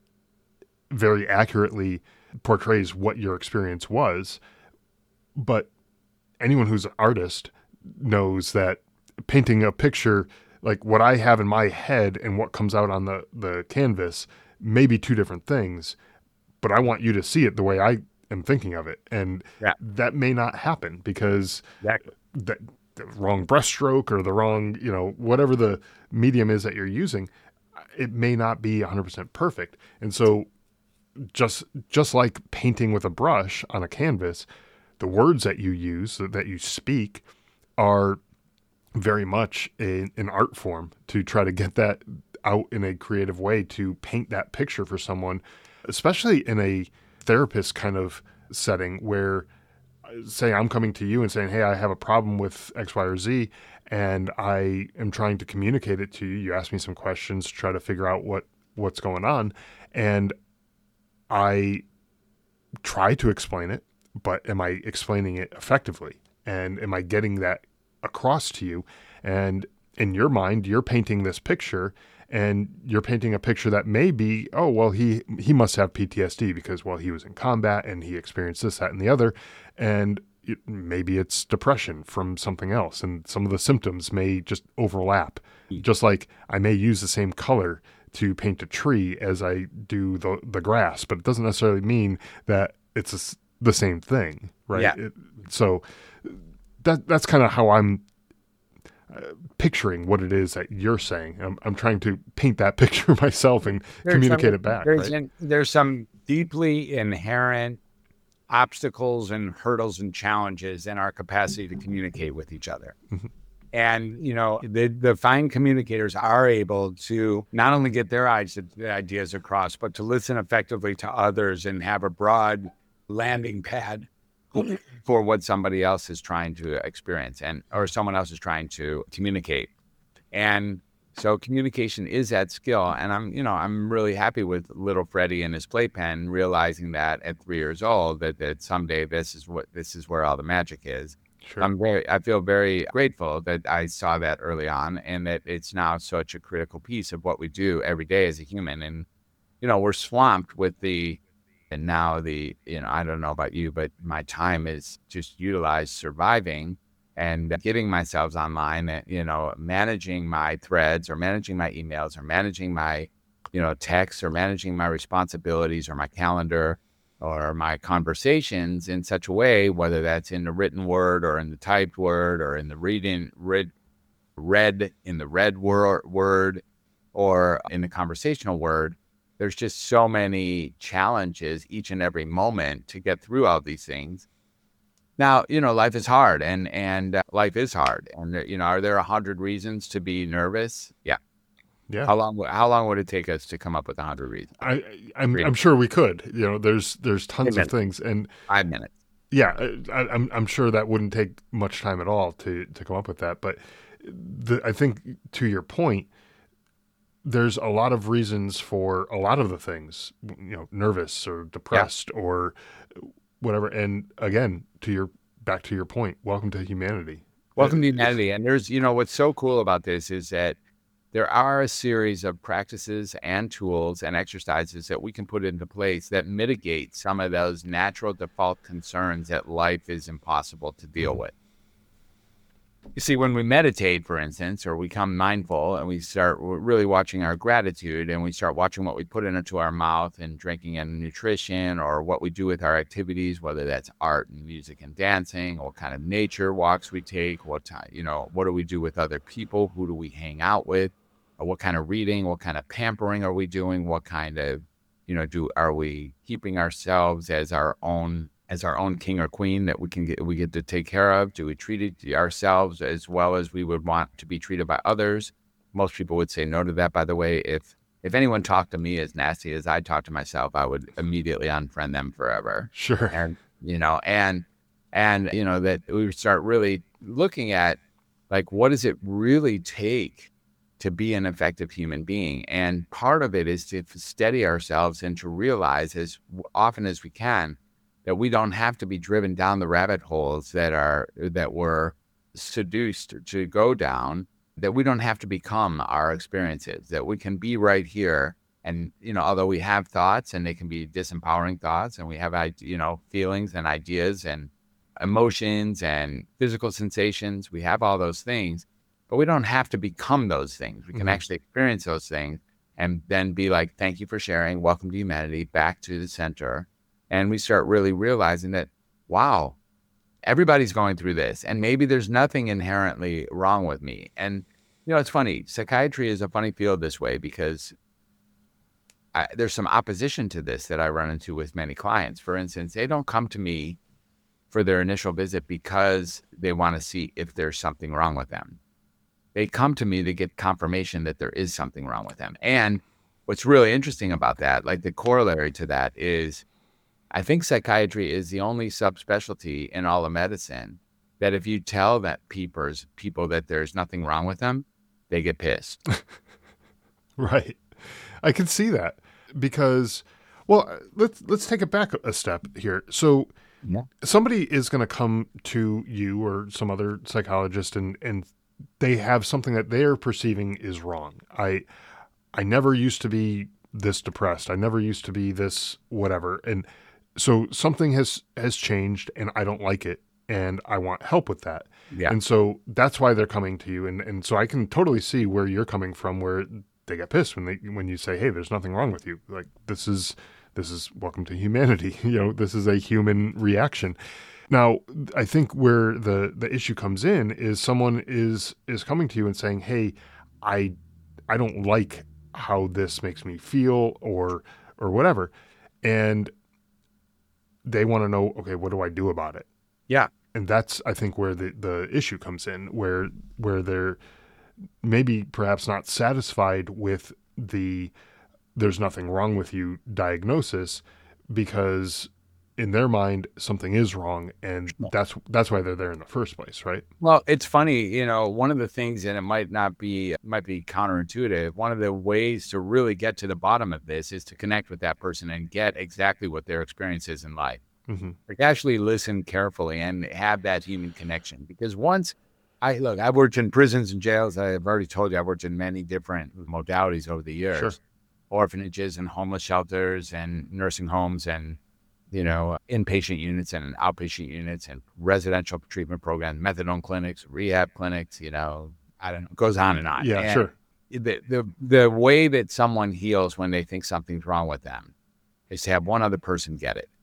very accurately portrays what your experience was. But anyone who's an artist knows that painting a picture, like what I have in my head and what comes out on the, the canvas, may be two different things, but I want you to see it the way I am thinking of it. And Yeah. that may not happen because exactly. that the wrong brushstroke or the wrong, you know, whatever the medium is that you're using, it may not be one hundred percent perfect. And so just just like painting with a brush on a canvas, the words that you use, that you speak, are very much a, an art form to try to get that out in a creative way, to paint that picture for someone, especially in a therapist kind of setting where, say, I'm coming to you and saying, hey, I have a problem with X, Y, or Z, and I am trying to communicate it to you. You ask me some questions to try to figure out what, what's going on. And I try to explain it, but am I explaining it effectively? And am I getting that across to you? And in your mind, you're painting this picture, and you're painting a picture that may be, oh, well, he, he must have P T S D because, well, he was in combat and he experienced this, that, and the other. And it, maybe it's depression from something else. And some of the symptoms may just overlap. Just like I may use the same color to paint a tree as I do the, the grass, but it doesn't necessarily mean that it's a, the same thing. Right. Yeah. It, so that, that's kind of how I'm Uh, picturing what it is that you're saying. I'm, I'm trying to paint that picture myself and There's communicate some, it back. There's, Right? in, there's some deeply inherent obstacles and hurdles and challenges in our capacity to communicate with each other. Mhm. And, you know, the, the fine communicators are able to not only get their ideas across, but to listen effectively to others and have a broad landing pad for what somebody else is trying to experience, and or someone else is trying to communicate. And so communication is that skill. And I'm, you know, I'm really happy with little Freddie and his playpen, realizing that at three years old, that, that someday this is what, this is where all the magic is. Sure. I'm very, I feel very grateful that I saw that early on, and that it's now such a critical piece of what we do every day as a human. And, you know, we're swamped with the, and now the, you know, I don't know about you, but my time is just utilized surviving and getting myself online, and, you know, managing my threads or managing my emails or managing my, you know, texts or managing my responsibilities or my calendar or my conversations in such a way, whether that's in the written word or in the typed word or in the reading, read, read in the read wor- word or in the conversational word. There's just so many challenges each and every moment to get through all these things. Now, you know, life is hard, and, and uh, life is hard. And, you know, are there a hundred reasons to be nervous? Yeah. Yeah. How long, how long would it take us to come up with a hundred reasons? I, I'm, I'm sure we could, you know, there's, there's tons of things, and Five minutes. yeah, I, I'm, I'm sure that wouldn't take much time at all to, to come up with that. But the, I think to your point, there's a lot of reasons for a lot of the things, you know, nervous or depressed yeah. or whatever. And again, to your, back to your point, welcome to humanity. Welcome to humanity. And there's, you know, what's so cool about this is that there are a series of practices and tools and exercises that we can put into place that mitigate some of those natural default concerns that life is impossible to deal mm-hmm. with. You see, when we meditate, for instance, or we become mindful and we start really watching our gratitude, and we start watching what we put into our mouth and drinking and nutrition, or what we do with our activities, whether that's art and music and dancing, or what kind of nature walks we take, what time, you know, what do we do with other people, who do we hang out with, or what kind of reading, what kind of pampering are we doing, what kind of You know, do are we keeping ourselves as our own as our own king or queen that we can get we get to take care of? Do we treat it, ourselves as well as we would want to be treated by others? Most people would say no to that, by the way. If if anyone talked to me as nasty as I talk to myself, I would immediately unfriend them forever. Sure. And you know, and and you know, that we would start really looking at, like, what does it really take to be an effective human being? And part of it is to steady ourselves and to realize as often as we can that we don't have to be driven down the rabbit holes that are that we're seduced to go down, that we don't have to become our experiences, that we can be right here. And, you know, although we have thoughts and they can be disempowering thoughts, and we have, you know, feelings and ideas and emotions and physical sensations, we have all those things, but we don't have to become those things. We can mm-hmm. actually experience those things and then be like, thank you for sharing. Welcome to humanity, back to the center. And we start really realizing that, wow, everybody's going through this, and maybe there's nothing inherently wrong with me. And, you know, it's funny. Psychiatry is a funny field this way because I, there's some opposition to this that I run into with many clients. For instance, they don't come to me for their initial visit because they want to see if there's something wrong with them. They come to me to get confirmation that there is something wrong with them. And what's really interesting about that, like the corollary to that, is I think psychiatry is the only subspecialty in all of medicine that if you tell that peepers, people that there's nothing wrong with them, they get pissed. Right. I can see that because, well, let's let's take it back a step here. So yeah. Somebody is going to come to you or some other psychologist and, and they have something that they are perceiving is wrong. I I never used to be this depressed. I never used to be this whatever. And so something has, has changed and I don't like it and I want help with that. Yeah. And so that's why they're coming to you. And, and so I can totally see where you're coming from, where they get pissed when they, when you say, hey, there's nothing wrong with you. Like this is, this is welcome to humanity. You know, this is a human reaction. Now, I think where the, the issue comes in is someone is, is coming to you and saying, hey, I, I don't like how this makes me feel or, or whatever. And they want to know, okay, what do I do about it? Yeah. And that's, I think, where the, the issue comes in, where where they're maybe perhaps not satisfied with the there's nothing wrong with you diagnosis, because in their mind, something is wrong. And that's that's why they're there in the first place, right? Well, it's funny, you know, one of the things, and it might not be, might be counterintuitive, one of the ways to really get to the bottom of this is to connect with that person and get exactly what their experience is in life. Mm-hmm. Like actually listen carefully and have that human connection. Because once I, look, I've worked in prisons and jails. I've already told you I've worked in many different modalities over the years. Sure. Orphanages and homeless shelters and nursing homes and, you know, inpatient units and outpatient units and residential treatment programs, methadone clinics, rehab clinics, you know, I don't know, it goes on and on. Yeah, and sure. The, the, the way that someone heals when they think something's wrong with them is to have one other person get it.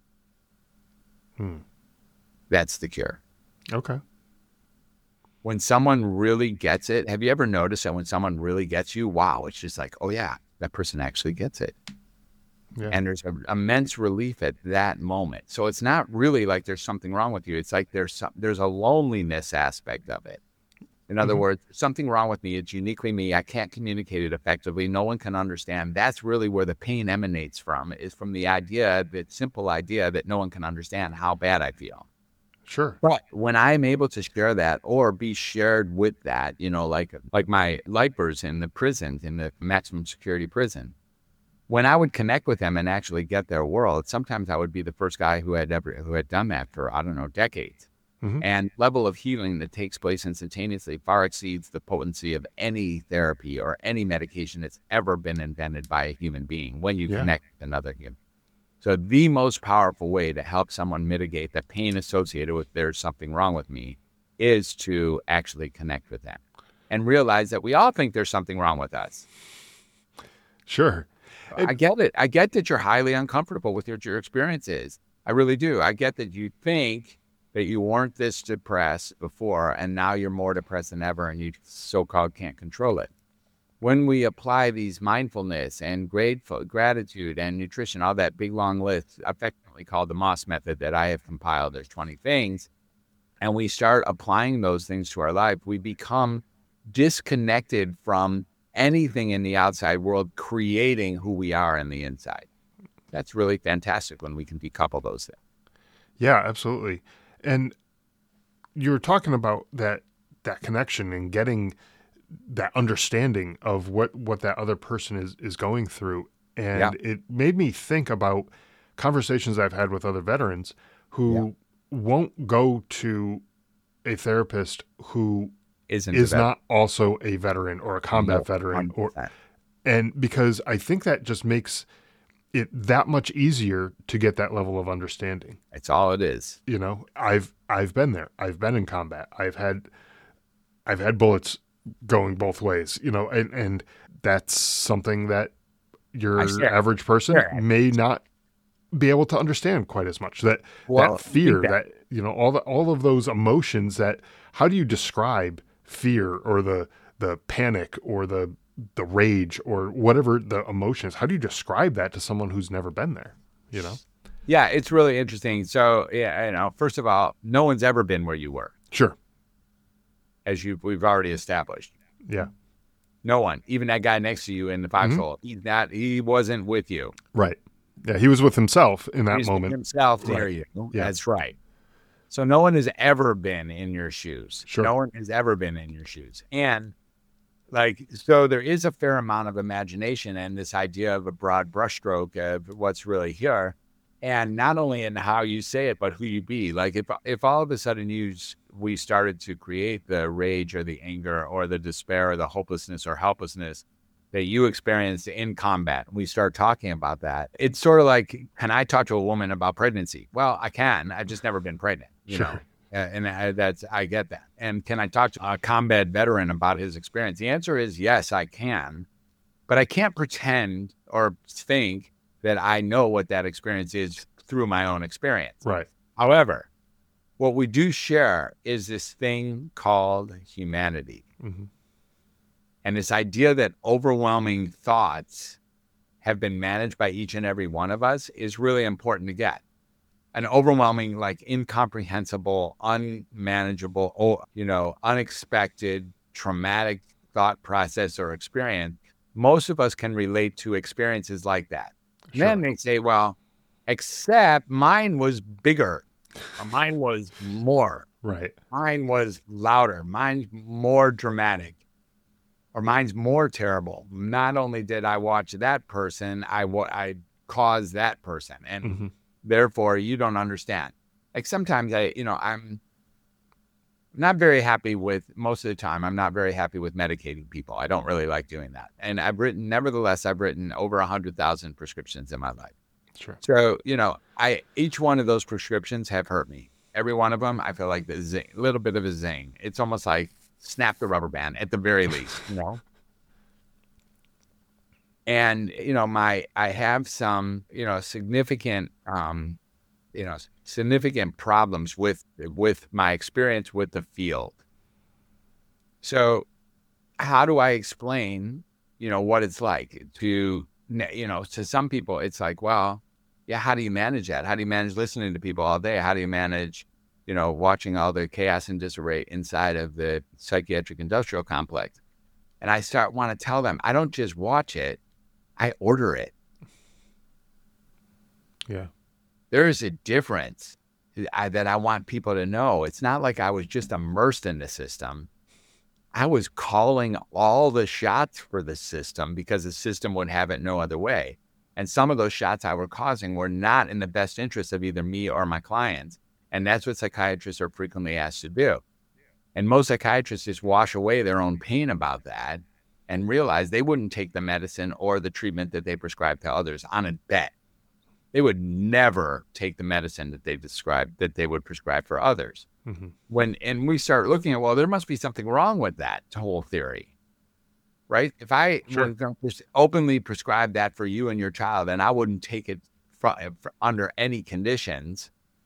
Hmm. That's the cure. Okay. When someone really gets it, have you ever noticed that when someone really gets you, wow, it's just like, oh yeah, that person actually gets it. Yeah. And there's an immense relief at that moment. So it's not really like there's something wrong with you. It's like there's some, there's a loneliness aspect of it. In other mm-hmm. words, something wrong with me. It's uniquely me. I can't communicate it effectively. No one can understand. That's really where the pain emanates from, is from the idea, the simple idea that no one can understand how bad I feel. Sure. But when I'm able to share that or be shared with that, you know, like like my lifers in the prison, in the maximum security prison, when I would connect with them and actually get their world, sometimes I would be the first guy who had ever who had done that for, I don't know, decades. Mm-hmm. And level of healing that takes place instantaneously far exceeds the potency of any therapy or any medication that's ever been invented by a human being when you yeah. connect with another human. So the most powerful way to help someone mitigate the pain associated with there's something wrong with me is to actually connect with them and realize that we all think there's something wrong with us. Sure. It, I get it. I get that you're highly uncomfortable with what your experience is. I really do. I get that you think that you weren't this depressed before and now you're more depressed than ever and you so-called can't control it. when we apply these mindfulness and grateful, gratitude and nutrition, all that big long list, affectionately called the Moss Method that I have compiled, there's twenty things, and we start applying those things to our life, we become disconnected from anything in the outside world creating who we are in the inside. That's really fantastic when we can decouple those things. Yeah, absolutely. And you were talking about that that connection and getting that understanding of what, what that other person is, is going through. And yeah. it made me think about conversations I've had with other veterans who yeah. won't go to a therapist who Isn't is not also a veteran or a combat no, veteran. or And because I think that just makes it that much easier to get that level of understanding. It's all it is. You know, I've, I've been there. I've been in combat. I've had, I've had bullets going both ways, you know, and, and that's something that your average person sure. may not be able to understand quite as much. That, well, that fear, that, that, you know, all the, all of those emotions that, how do you describe fear or the, the panic or the, the rage or whatever the emotion is? How do you describe that to someone who's never been there, you know? Yeah, it's really interesting. So, yeah, you know, first of all, no one's ever been where you were. Sure. As you we've already established. Yeah. No one, even that guy next to you in the foxhole, mm-hmm. he's not, he wasn't with you. Right. Yeah. He was with himself in that he was moment. With himself near right. you. Yeah. That's right. So no one has ever been in your shoes. Sure. No one has ever been in your shoes. And like, so there is a fair amount of imagination and this idea of a broad brushstroke of what's really here. And not only in how you say it, but who you be. Like if if all of a sudden you we started to create the rage or the anger or the despair or the hopelessness or helplessness that you experienced in combat, we start talking about that. It's sort of like, can I talk to a woman about pregnancy? Well, I can. I've just never been pregnant, you sure. know. And I, that's I get that. And can I talk to a combat veteran about his experience? The answer is yes, I can. But I can't pretend or think that I know what that experience is through my own experience. Right. However, what we do share is this thing called humanity. Mm-hmm. And this idea that overwhelming thoughts have been managed by each and every one of us is really important to get. An overwhelming, like incomprehensible, unmanageable, you know, unexpected, traumatic thought process or experience. Most of us can relate to experiences like that. Sure. Then they say, well, except mine was bigger, or mine was more. Right. Mine was louder. Mine's more dramatic, or mine's more terrible. Not only did I watch that person, I, I caused that person. And mm-hmm. therefore, you don't understand. Like sometimes I, you know, I'm not very happy with, most of the time, I'm not very happy with medicating people. I don't really like doing that. And I've written, nevertheless, I've written over one hundred thousand prescriptions in my life. Sure. So, you know, I each one of those prescriptions have hurt me. Every one of them, I feel like the zing, little bit of a zing. It's almost like snap the rubber band at the very least, you know? And, you know, my, I have some, you know, significant, um, you know, significant problems with, with my experience with the field. So how do I explain, you know, what it's like to, you know, to some people, it's like, well, yeah, how do you manage that? How do you manage listening to people all day? How do you manage, you know, watching all the chaos and disarray inside of the psychiatric industrial complex? And I start want to tell them, I don't just watch it, I order it. Yeah. There is a difference I, that I want people to know. It's not like I was just immersed in the system. I was calling all the shots for the system because the system would have it no other way. And some of those shots I were causing were not in the best interest of either me or my clients. And that's what psychiatrists are frequently asked to do. And most psychiatrists just wash away their own pain about that and realize they wouldn't take the medicine or the treatment that they prescribe to others on a bet. They would never take the medicine that they described that they would prescribe for others. Mm-hmm. When and we start looking at, well, there must be something wrong with that whole theory, right? If I sure. was openly prescribe that for you and your child, and I wouldn't take it for, for under any conditions,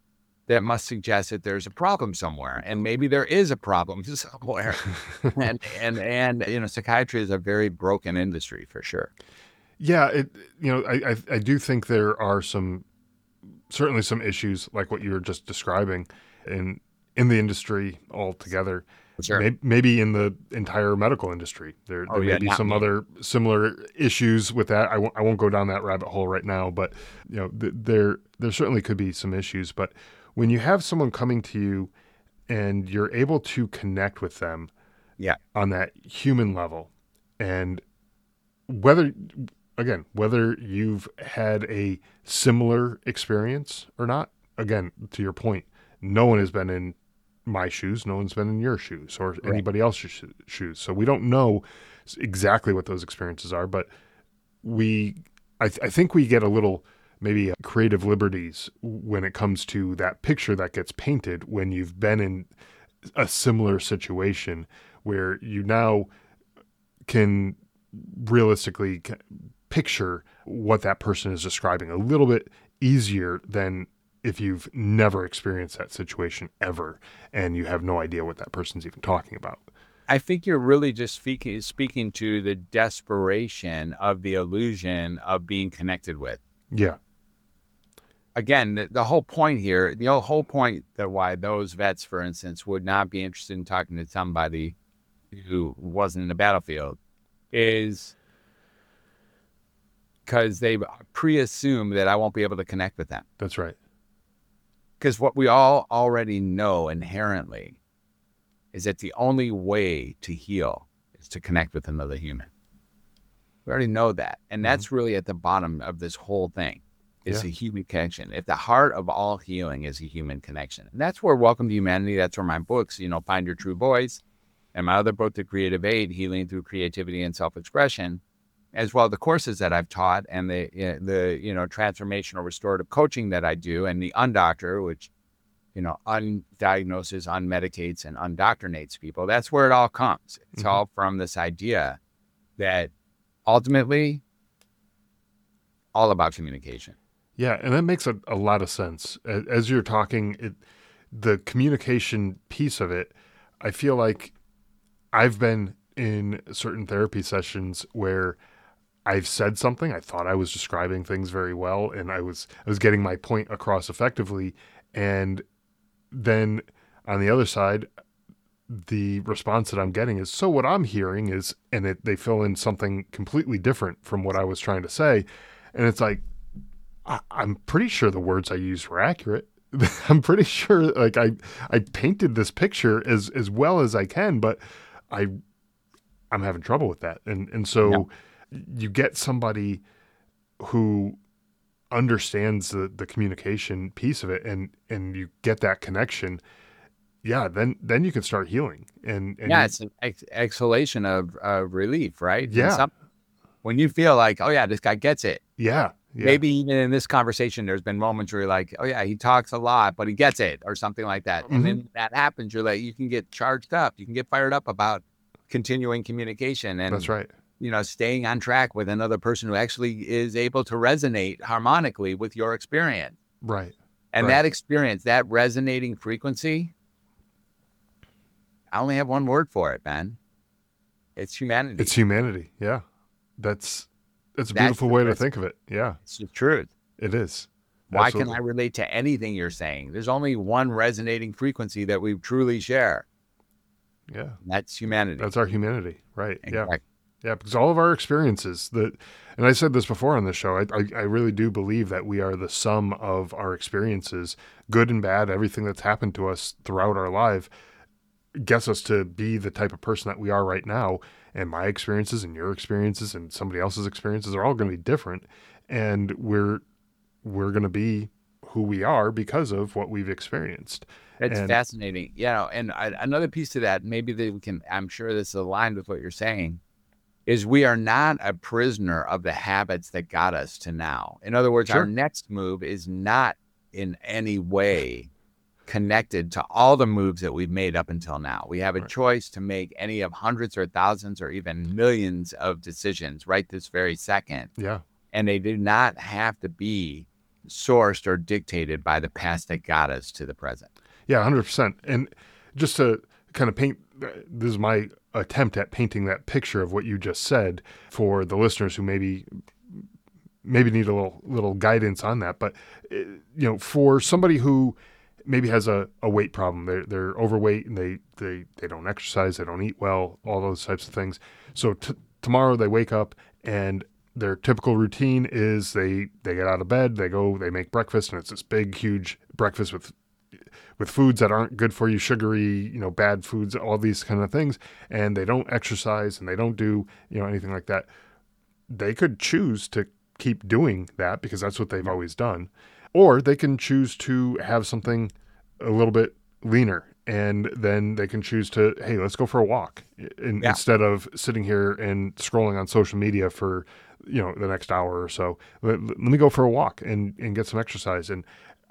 that must suggest that there's a problem somewhere, and maybe there is a problem somewhere. and and and you know, psychiatry is a very broken industry for sure. Yeah, it you know, I, I I do think there are some certainly some issues like what you were just describing in in the industry altogether. Sure. Maybe, maybe in the entire medical industry, there, there Oh, may yeah, be not some me. other similar issues with that. I won't, I won't go down that rabbit hole right now, but you know, th- there there certainly could be some issues. But when you have someone coming to you and you're able to connect with them, Yeah. on that human level, and whether again whether you've had a similar experience or not, again to your point, no one has been in my shoes, no one's been in your shoes or Right. anybody else's sh- shoes. So we don't know exactly what those experiences are, but we, I, th- I think we get a little maybe creative liberties when it comes to that picture that gets painted when you've been in a similar situation where you now can realistically c- picture what that person is describing a little bit easier than if you've never experienced that situation ever and you have no idea what that person's even talking about. I think you're really just speaking speaking to the desperation of the illusion of being connected with. Yeah. Again, the, the whole point here, the whole point that why those vets, for instance, would not be interested in talking to somebody who wasn't in the battlefield is because they pre-assume that I won't be able to connect with them. That's right. Because what we all already know inherently is that the only way to heal is to connect with another human. We already know that. And that's really at the bottom of this whole thing. It's Yeah. a human connection. If the heart of all healing is a human connection. And that's where Welcome to Humanity, that's where my books, you know, Find Your True Voice, and my other book, The Creative Aid, Healing Through Creativity and Self-Expression, as well the courses that I've taught and the, the you know, transformational restorative coaching that I do, and the Undoctor, which, you know, undiagnoses, unmedicates, and undoctrinates people. That's where it all comes. It's Mhm. all from this idea that ultimately all about communication. Yeah, and that makes a, a lot of sense. A- As you're talking, it, the communication piece of it, I feel like I've been in certain therapy sessions where I've said something, I thought I was describing things very well, and I was I was getting my point across effectively, and then on the other side, the response that I'm getting is, so what I'm hearing is, and it, they fill in something completely different from what I was trying to say, and it's like, I, I'm pretty sure the words I used were accurate. I'm pretty sure, like I, I painted this picture as as well as I can, but I, I'm having trouble with that, and and so Yeah. you get somebody who understands the the communication piece of it, and and you get that connection. Yeah, then then you can start healing, and, and Yeah, you- it's an ex- exhalation of uh, relief, right? When Yeah. some- when you feel like, oh yeah, this guy gets it. yeah, yeah, Maybe even in this conversation, there's been moments where you're like, oh yeah, he talks a lot, but he gets it, or something like that. Mhm. And then that happens, you're like, you can get charged up, you can get fired up about continuing communication and that's right. you know, staying on track with another person who actually is able to resonate harmonically with your experience. Right. And Right. that experience, that resonating frequency, I only have one word for it, man. It's humanity. It's humanity. Yeah. That's, that's a That's beautiful the way to best- think of it. Yeah, It's the truth. it is. Why Absolutely. can I relate to anything you're saying? There's only one resonating frequency that we truly share. Yeah. And that's humanity. That's our humanity. Right. Yeah. Exactly. Yeah, because all of our experiences that, and I said this before on the show, I, I, I really do believe that we are the sum of our experiences, good and bad, everything that's happened to us throughout our life gets us to be the type of person that we are right now. And my experiences and your experiences and somebody else's experiences are all going to be different. And we're, we're going to be who we are because of what we've experienced. It's And- fascinating. You know, and I, another piece to that, maybe that we can, I'm sure this is aligned with what you're saying, is we are not a prisoner of the habits that got us to now. In other words, Sure. our next move is not in any way connected to all the moves that we've made up until now. We have a Right. choice to make any of hundreds or thousands or even millions of decisions right this very second. Yeah. And they do not have to be sourced or dictated by the past that got us to the present. Yeah, one hundred percent. And just to kind of paint, this is my attempt at painting that picture of what you just said for the listeners who maybe maybe need a little little guidance on that. But, you know, for somebody who maybe has a, a weight problem, they're, they're overweight and they, they, they don't exercise, they don't eat well, all those types of things. So t- tomorrow they wake up and their typical routine is they, they get out of bed, they go, they make breakfast, and it's this big, huge breakfast with with foods that aren't good for you, sugary, you know, bad foods, all these kind of things. And they don't exercise and they don't do, you know, anything like that. They could choose to keep doing that because that's what they've always done. Or they can choose to have something a little bit leaner, and then they can choose to, hey, let's go for a walk in, Yeah. instead of sitting here and scrolling on social media for, you know, the next hour or so. Let, let me go for a walk and, and get some exercise. And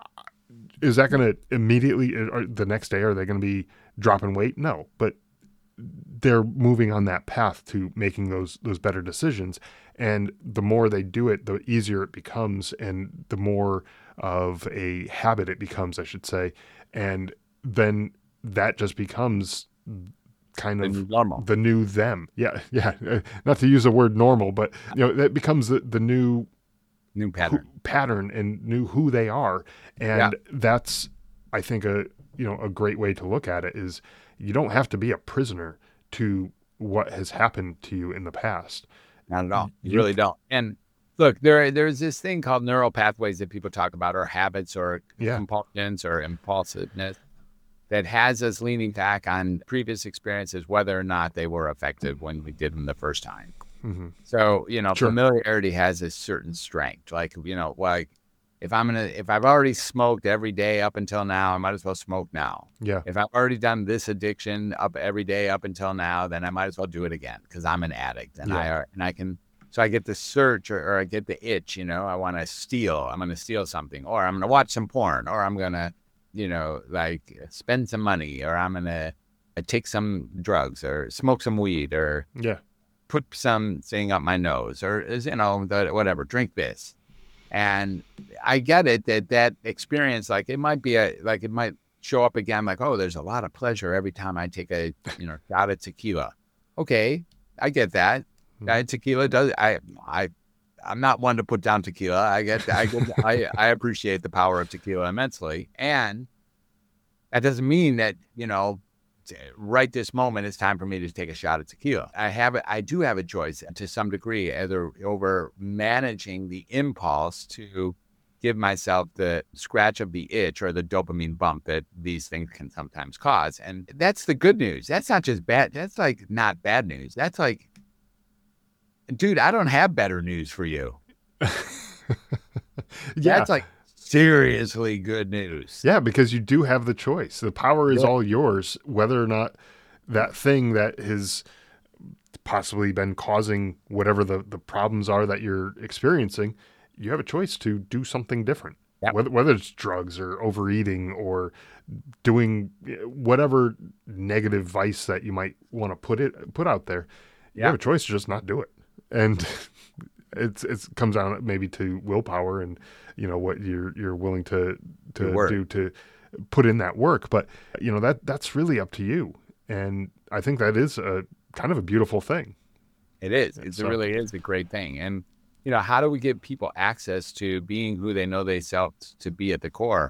is that going to immediately, or the next day, are they going to be dropping weight? No, but they're moving on that path to making those those better decisions. And the more they do it, the easier it becomes, and the more of a habit it becomes, I should say. And then that just becomes kind The of new normal. the new them. Yeah, yeah. Not to use the word normal, but you know, that becomes the, the new New who, pattern. pattern and knew who they are. And Yeah. that's, I think, a, you know, a great way to look at it is you don't have to be a prisoner to what has happened to you in the past. Not at all. You, You- really don't. And look, there there's this thing called neural pathways that people talk about, or habits, or Yeah. compulsions, or impulsiveness, that has us leaning back on previous experiences, whether or not they were effective when we did them the first time. Mhm. So, you know, Sure. familiarity has a certain strength. Like, you know, like if I'm gonna, if I've already smoked every day up until now, I might as well smoke now. Yeah. If I've already done this addiction up every day up until now, then I might as well do it again because I'm an addict, and Yeah. I are, and I can. So I get the search, or, or I get the itch. You know, I want to steal. I'm going to steal something, or I'm going to watch some porn, or I'm going to, you know, like spend some money, or I'm going to take some drugs, or smoke some weed, or Yeah. put something up my nose, or is, you know, the, whatever, drink this. And I get it that that experience, like it might be a, like it might show up again, like, oh, there's a lot of pleasure every time I take a, you know, shot of tequila. Okay. I get that. Uh, tequila does, I, I, I'm not one to put down tequila. I get, I get, I, I appreciate the power of tequila immensely. And that doesn't mean that, you know, right this moment it's time for me to take a shot at tequila. I have I do have a choice to some degree, either over managing the impulse to give myself the scratch of the itch or the dopamine bump that these things can sometimes cause. And that's the good news. That's not just bad. That's like not bad news. That's like, dude, I don't have better news for you. Yeah. That's like seriously good news. Yeah, because you do have the choice. The power is Yeah. all yours, whether or not that thing that has possibly been causing whatever the, the problems are that you're experiencing, you have a choice to do something different. Yep. Whether, whether it's drugs or overeating or doing whatever negative vice that you might want to put it put out there, you Yeah. have a choice to just not do it. And it's it's comes down maybe to willpower and, you know, what you're you're willing to to Work. do to put in that work. But, you know, that that's really up to you. And I think that is a kind of a beautiful thing. It is. It's, so- it really is a great thing. And, you know, how do we give people access to being who they know they self to be at the core?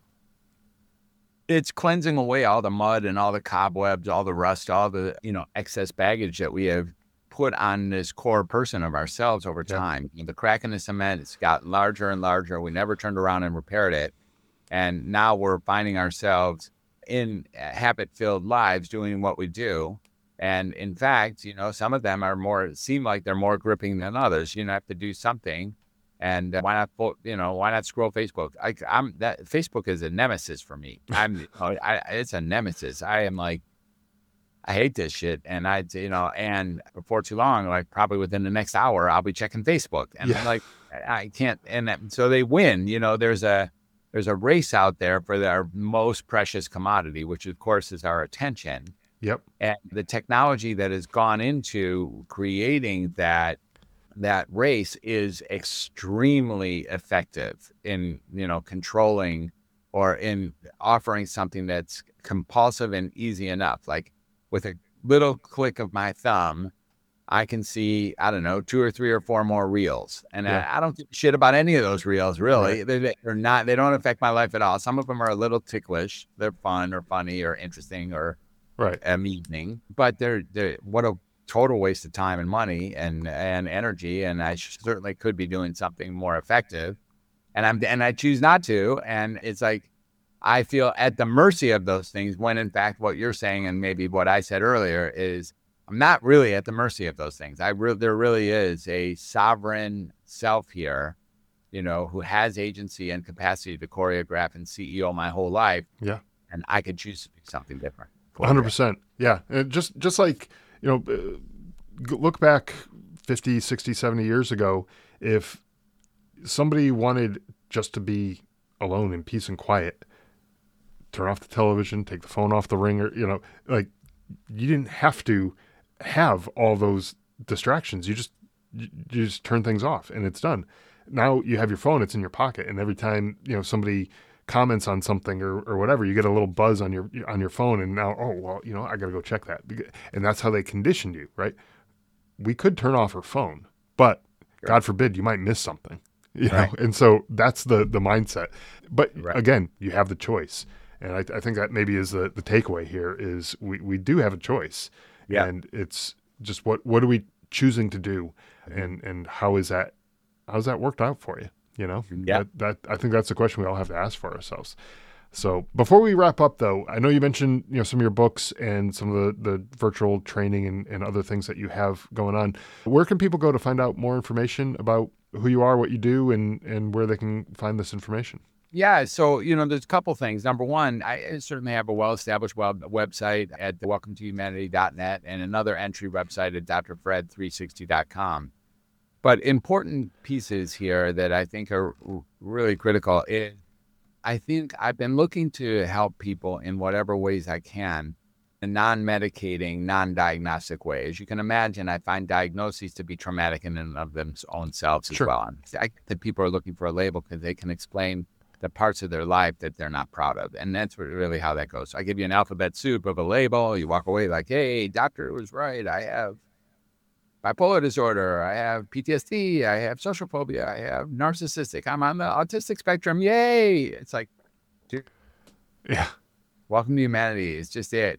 It's cleansing away all the mud and all the cobwebs, all the rust, all the, you know, excess baggage that we have put on this core person of ourselves over Yeah. time. The crack in the cement, it's got larger and larger. We never turned around and repaired it. And now we're finding ourselves in habit-filled lives doing what we do. And in fact, you know, some of them are more, seem like they're more gripping than others. You know, have to do something. And uh, why not, fo- you know, why not scroll Facebook? I, I'm that Facebook is a nemesis for me. I'm, I, I, it's a nemesis. I am like, I hate this shit. And I, you know, and before too long, like probably within the next hour, I'll be checking Facebook. And Yeah. I'm like, I can't. And that, so they win. You know, there's a, there's a race out there for our most precious commodity, which of course is our attention. Yep. And the technology that has gone into creating that that race is extremely effective in, you know, controlling or in offering something that's compulsive and easy enough. Like with a little click of my thumb, I can see, I don't know, two or three or four more reels. And Yeah. I, I don't give a shit about any of those reels, really. Right. They, they're not, they don't affect my life at all. Some of them are a little ticklish. They're fun or funny or interesting or Right. amusing, but they're, they're, what a total waste of time and money and, and energy. And I certainly could be doing something more effective. And I'm, and I choose not to. And it's like, I feel at the mercy of those things when in fact, what you're saying, and maybe what I said earlier is, I'm not really at the mercy of those things. I re- there really is a sovereign self here, you know, who has agency and capacity to choreograph and C E O my whole life. Yeah. And I could choose to do something different. one hundred percent. Yeah. And just, just like, you know, uh, look back fifty, sixty, seventy years ago, if somebody wanted just to be alone in peace and quiet, turn off the television, take the phone off the ringer, you know, like you didn't have to have all those distractions. You just, you just turn things off and it's done. Now you have your phone, it's in your pocket. And every time, you know, somebody comments on something or, or whatever, you get a little buzz on your, on your phone. And now, oh, well, you know, I got to go check that. And that's how they conditioned you, right? We could turn off our phone, but sure. God forbid you might miss something, you know? Right. And so that's the, the mindset. But right. again, you have the choice. And I, I think that maybe is the, the takeaway here is we, we do have a choice. Yeah. And it's just what, what are we choosing to do? Mm-hmm. And, and how is that, how's that worked out for you? You know, yeah. that, that, I think that's the question we all have to ask for ourselves. So before we wrap up though, I know you mentioned, you know, some of your books and some of the, the virtual training and, and other things that you have going on. Where can people go to find out more information about who you are, what you do, and, and where they can find this information? Yeah. So, you know, there's a couple things. Number one, I certainly have a well-established web website at welcome to humanity dot net and another entry website at D R Fred three sixty dot com. But important pieces here that I think are really critical is I think I've been looking to help people in whatever ways I can in non-medicating, non-diagnostic way. As you can imagine, I find diagnoses to be traumatic in and of their own selves as sure. well. And I think that people are looking for a label because they can explain the parts of their life that they're not proud of. And that's really how that goes. So I give you an alphabet soup of a label. You walk away like, hey, doctor was right. I have bipolar disorder. I have P T S D. I have social phobia. I have narcissistic. I'm on the autistic spectrum. Yay. It's like, dude, yeah. Welcome to humanity. It's just it.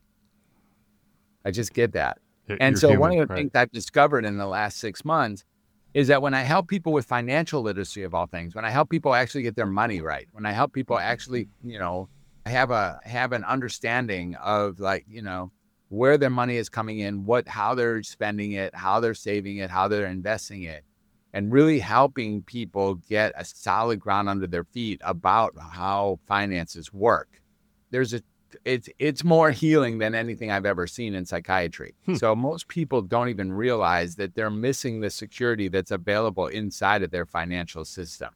I just get that. You're and so human, one of the right. things I've discovered in the last six months is that when I help people with financial literacy of all things, when I help people actually get their money right, when I help people actually, you know, have a have an understanding of like, you know, where their money is coming in, what, how they're spending it, how they're saving it, how they're investing it, and really helping people get a solid ground under their feet about how finances work. There's a It's it's more healing than anything I've ever seen in psychiatry. Hmm. So most people don't even realize that they're missing the security that's available inside of their financial system.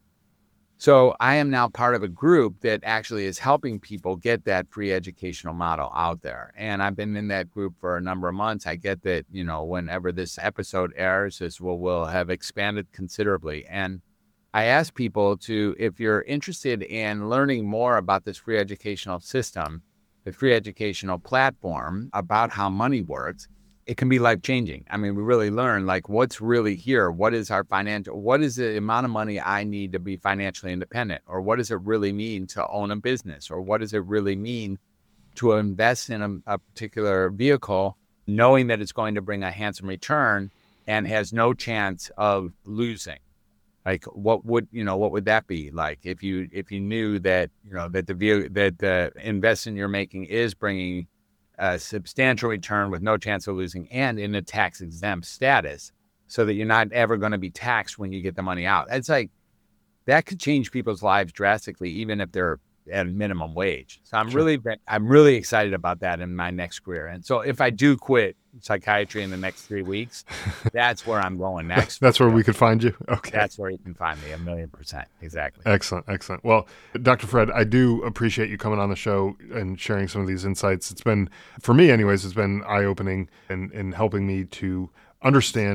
So I am now part of a group that actually is helping people get that free educational model out there. And I've been in that group for a number of months. I get that, you know, whenever this episode airs, this will, will have expanded considerably. And I ask people to, if you're interested in learning more about this free educational system, the free educational platform, about how money works, it can be life-changing. I mean, we really learn like what's really here. What is our financial, what is the amount of money I need to be financially independent? Or what does it really mean to own a business? Or what does it really mean to invest in a, a particular vehicle, knowing that it's going to bring a handsome return and has no chance of losing? Like what would, you know, what would that be like if you, if you knew that, you know, that the view that the investment you're making is bringing a substantial return with no chance of losing and in a tax exempt status so that you're not ever going to be taxed when you get the money out. It's like, that could change people's lives drastically, even if they're at minimum wage. So I'm sure. really, I'm really excited about that in my next career. And so if I do quit psychiatry in the next three weeks, that's where I'm going next. That's where we could find you. Okay. That's where you can find me, a million percent. Exactly. Excellent. Excellent. Well, Doctor Fred, I do appreciate you coming on the show and sharing some of these insights. It's been, for me anyways, it's been eye-opening and, and helping me to understand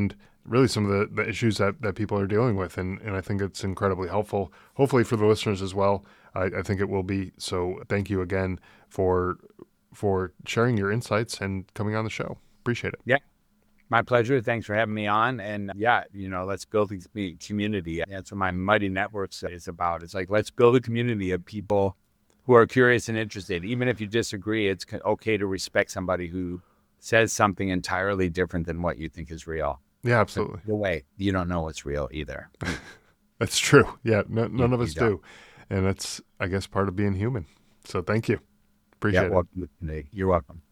really some of the, the issues that, that people are dealing with. And, and I think it's incredibly helpful, hopefully for the listeners as well. I, I think it will be. So thank you again for for sharing your insights and coming on the show. Appreciate it. Yeah. My pleasure. Thanks for having me on. And yeah, you know, let's build a community. That's what my Mighty Networks is about. It's like, let's build a community of people who are curious and interested. Even if you disagree, it's okay to respect somebody who says something entirely different than what you think is real. Yeah, absolutely. The way you don't know what's real either. That's true. Yeah, no, none you, of us do. And that's, I guess, part of being human. So thank you. Appreciate yeah, it. welcome. You're welcome.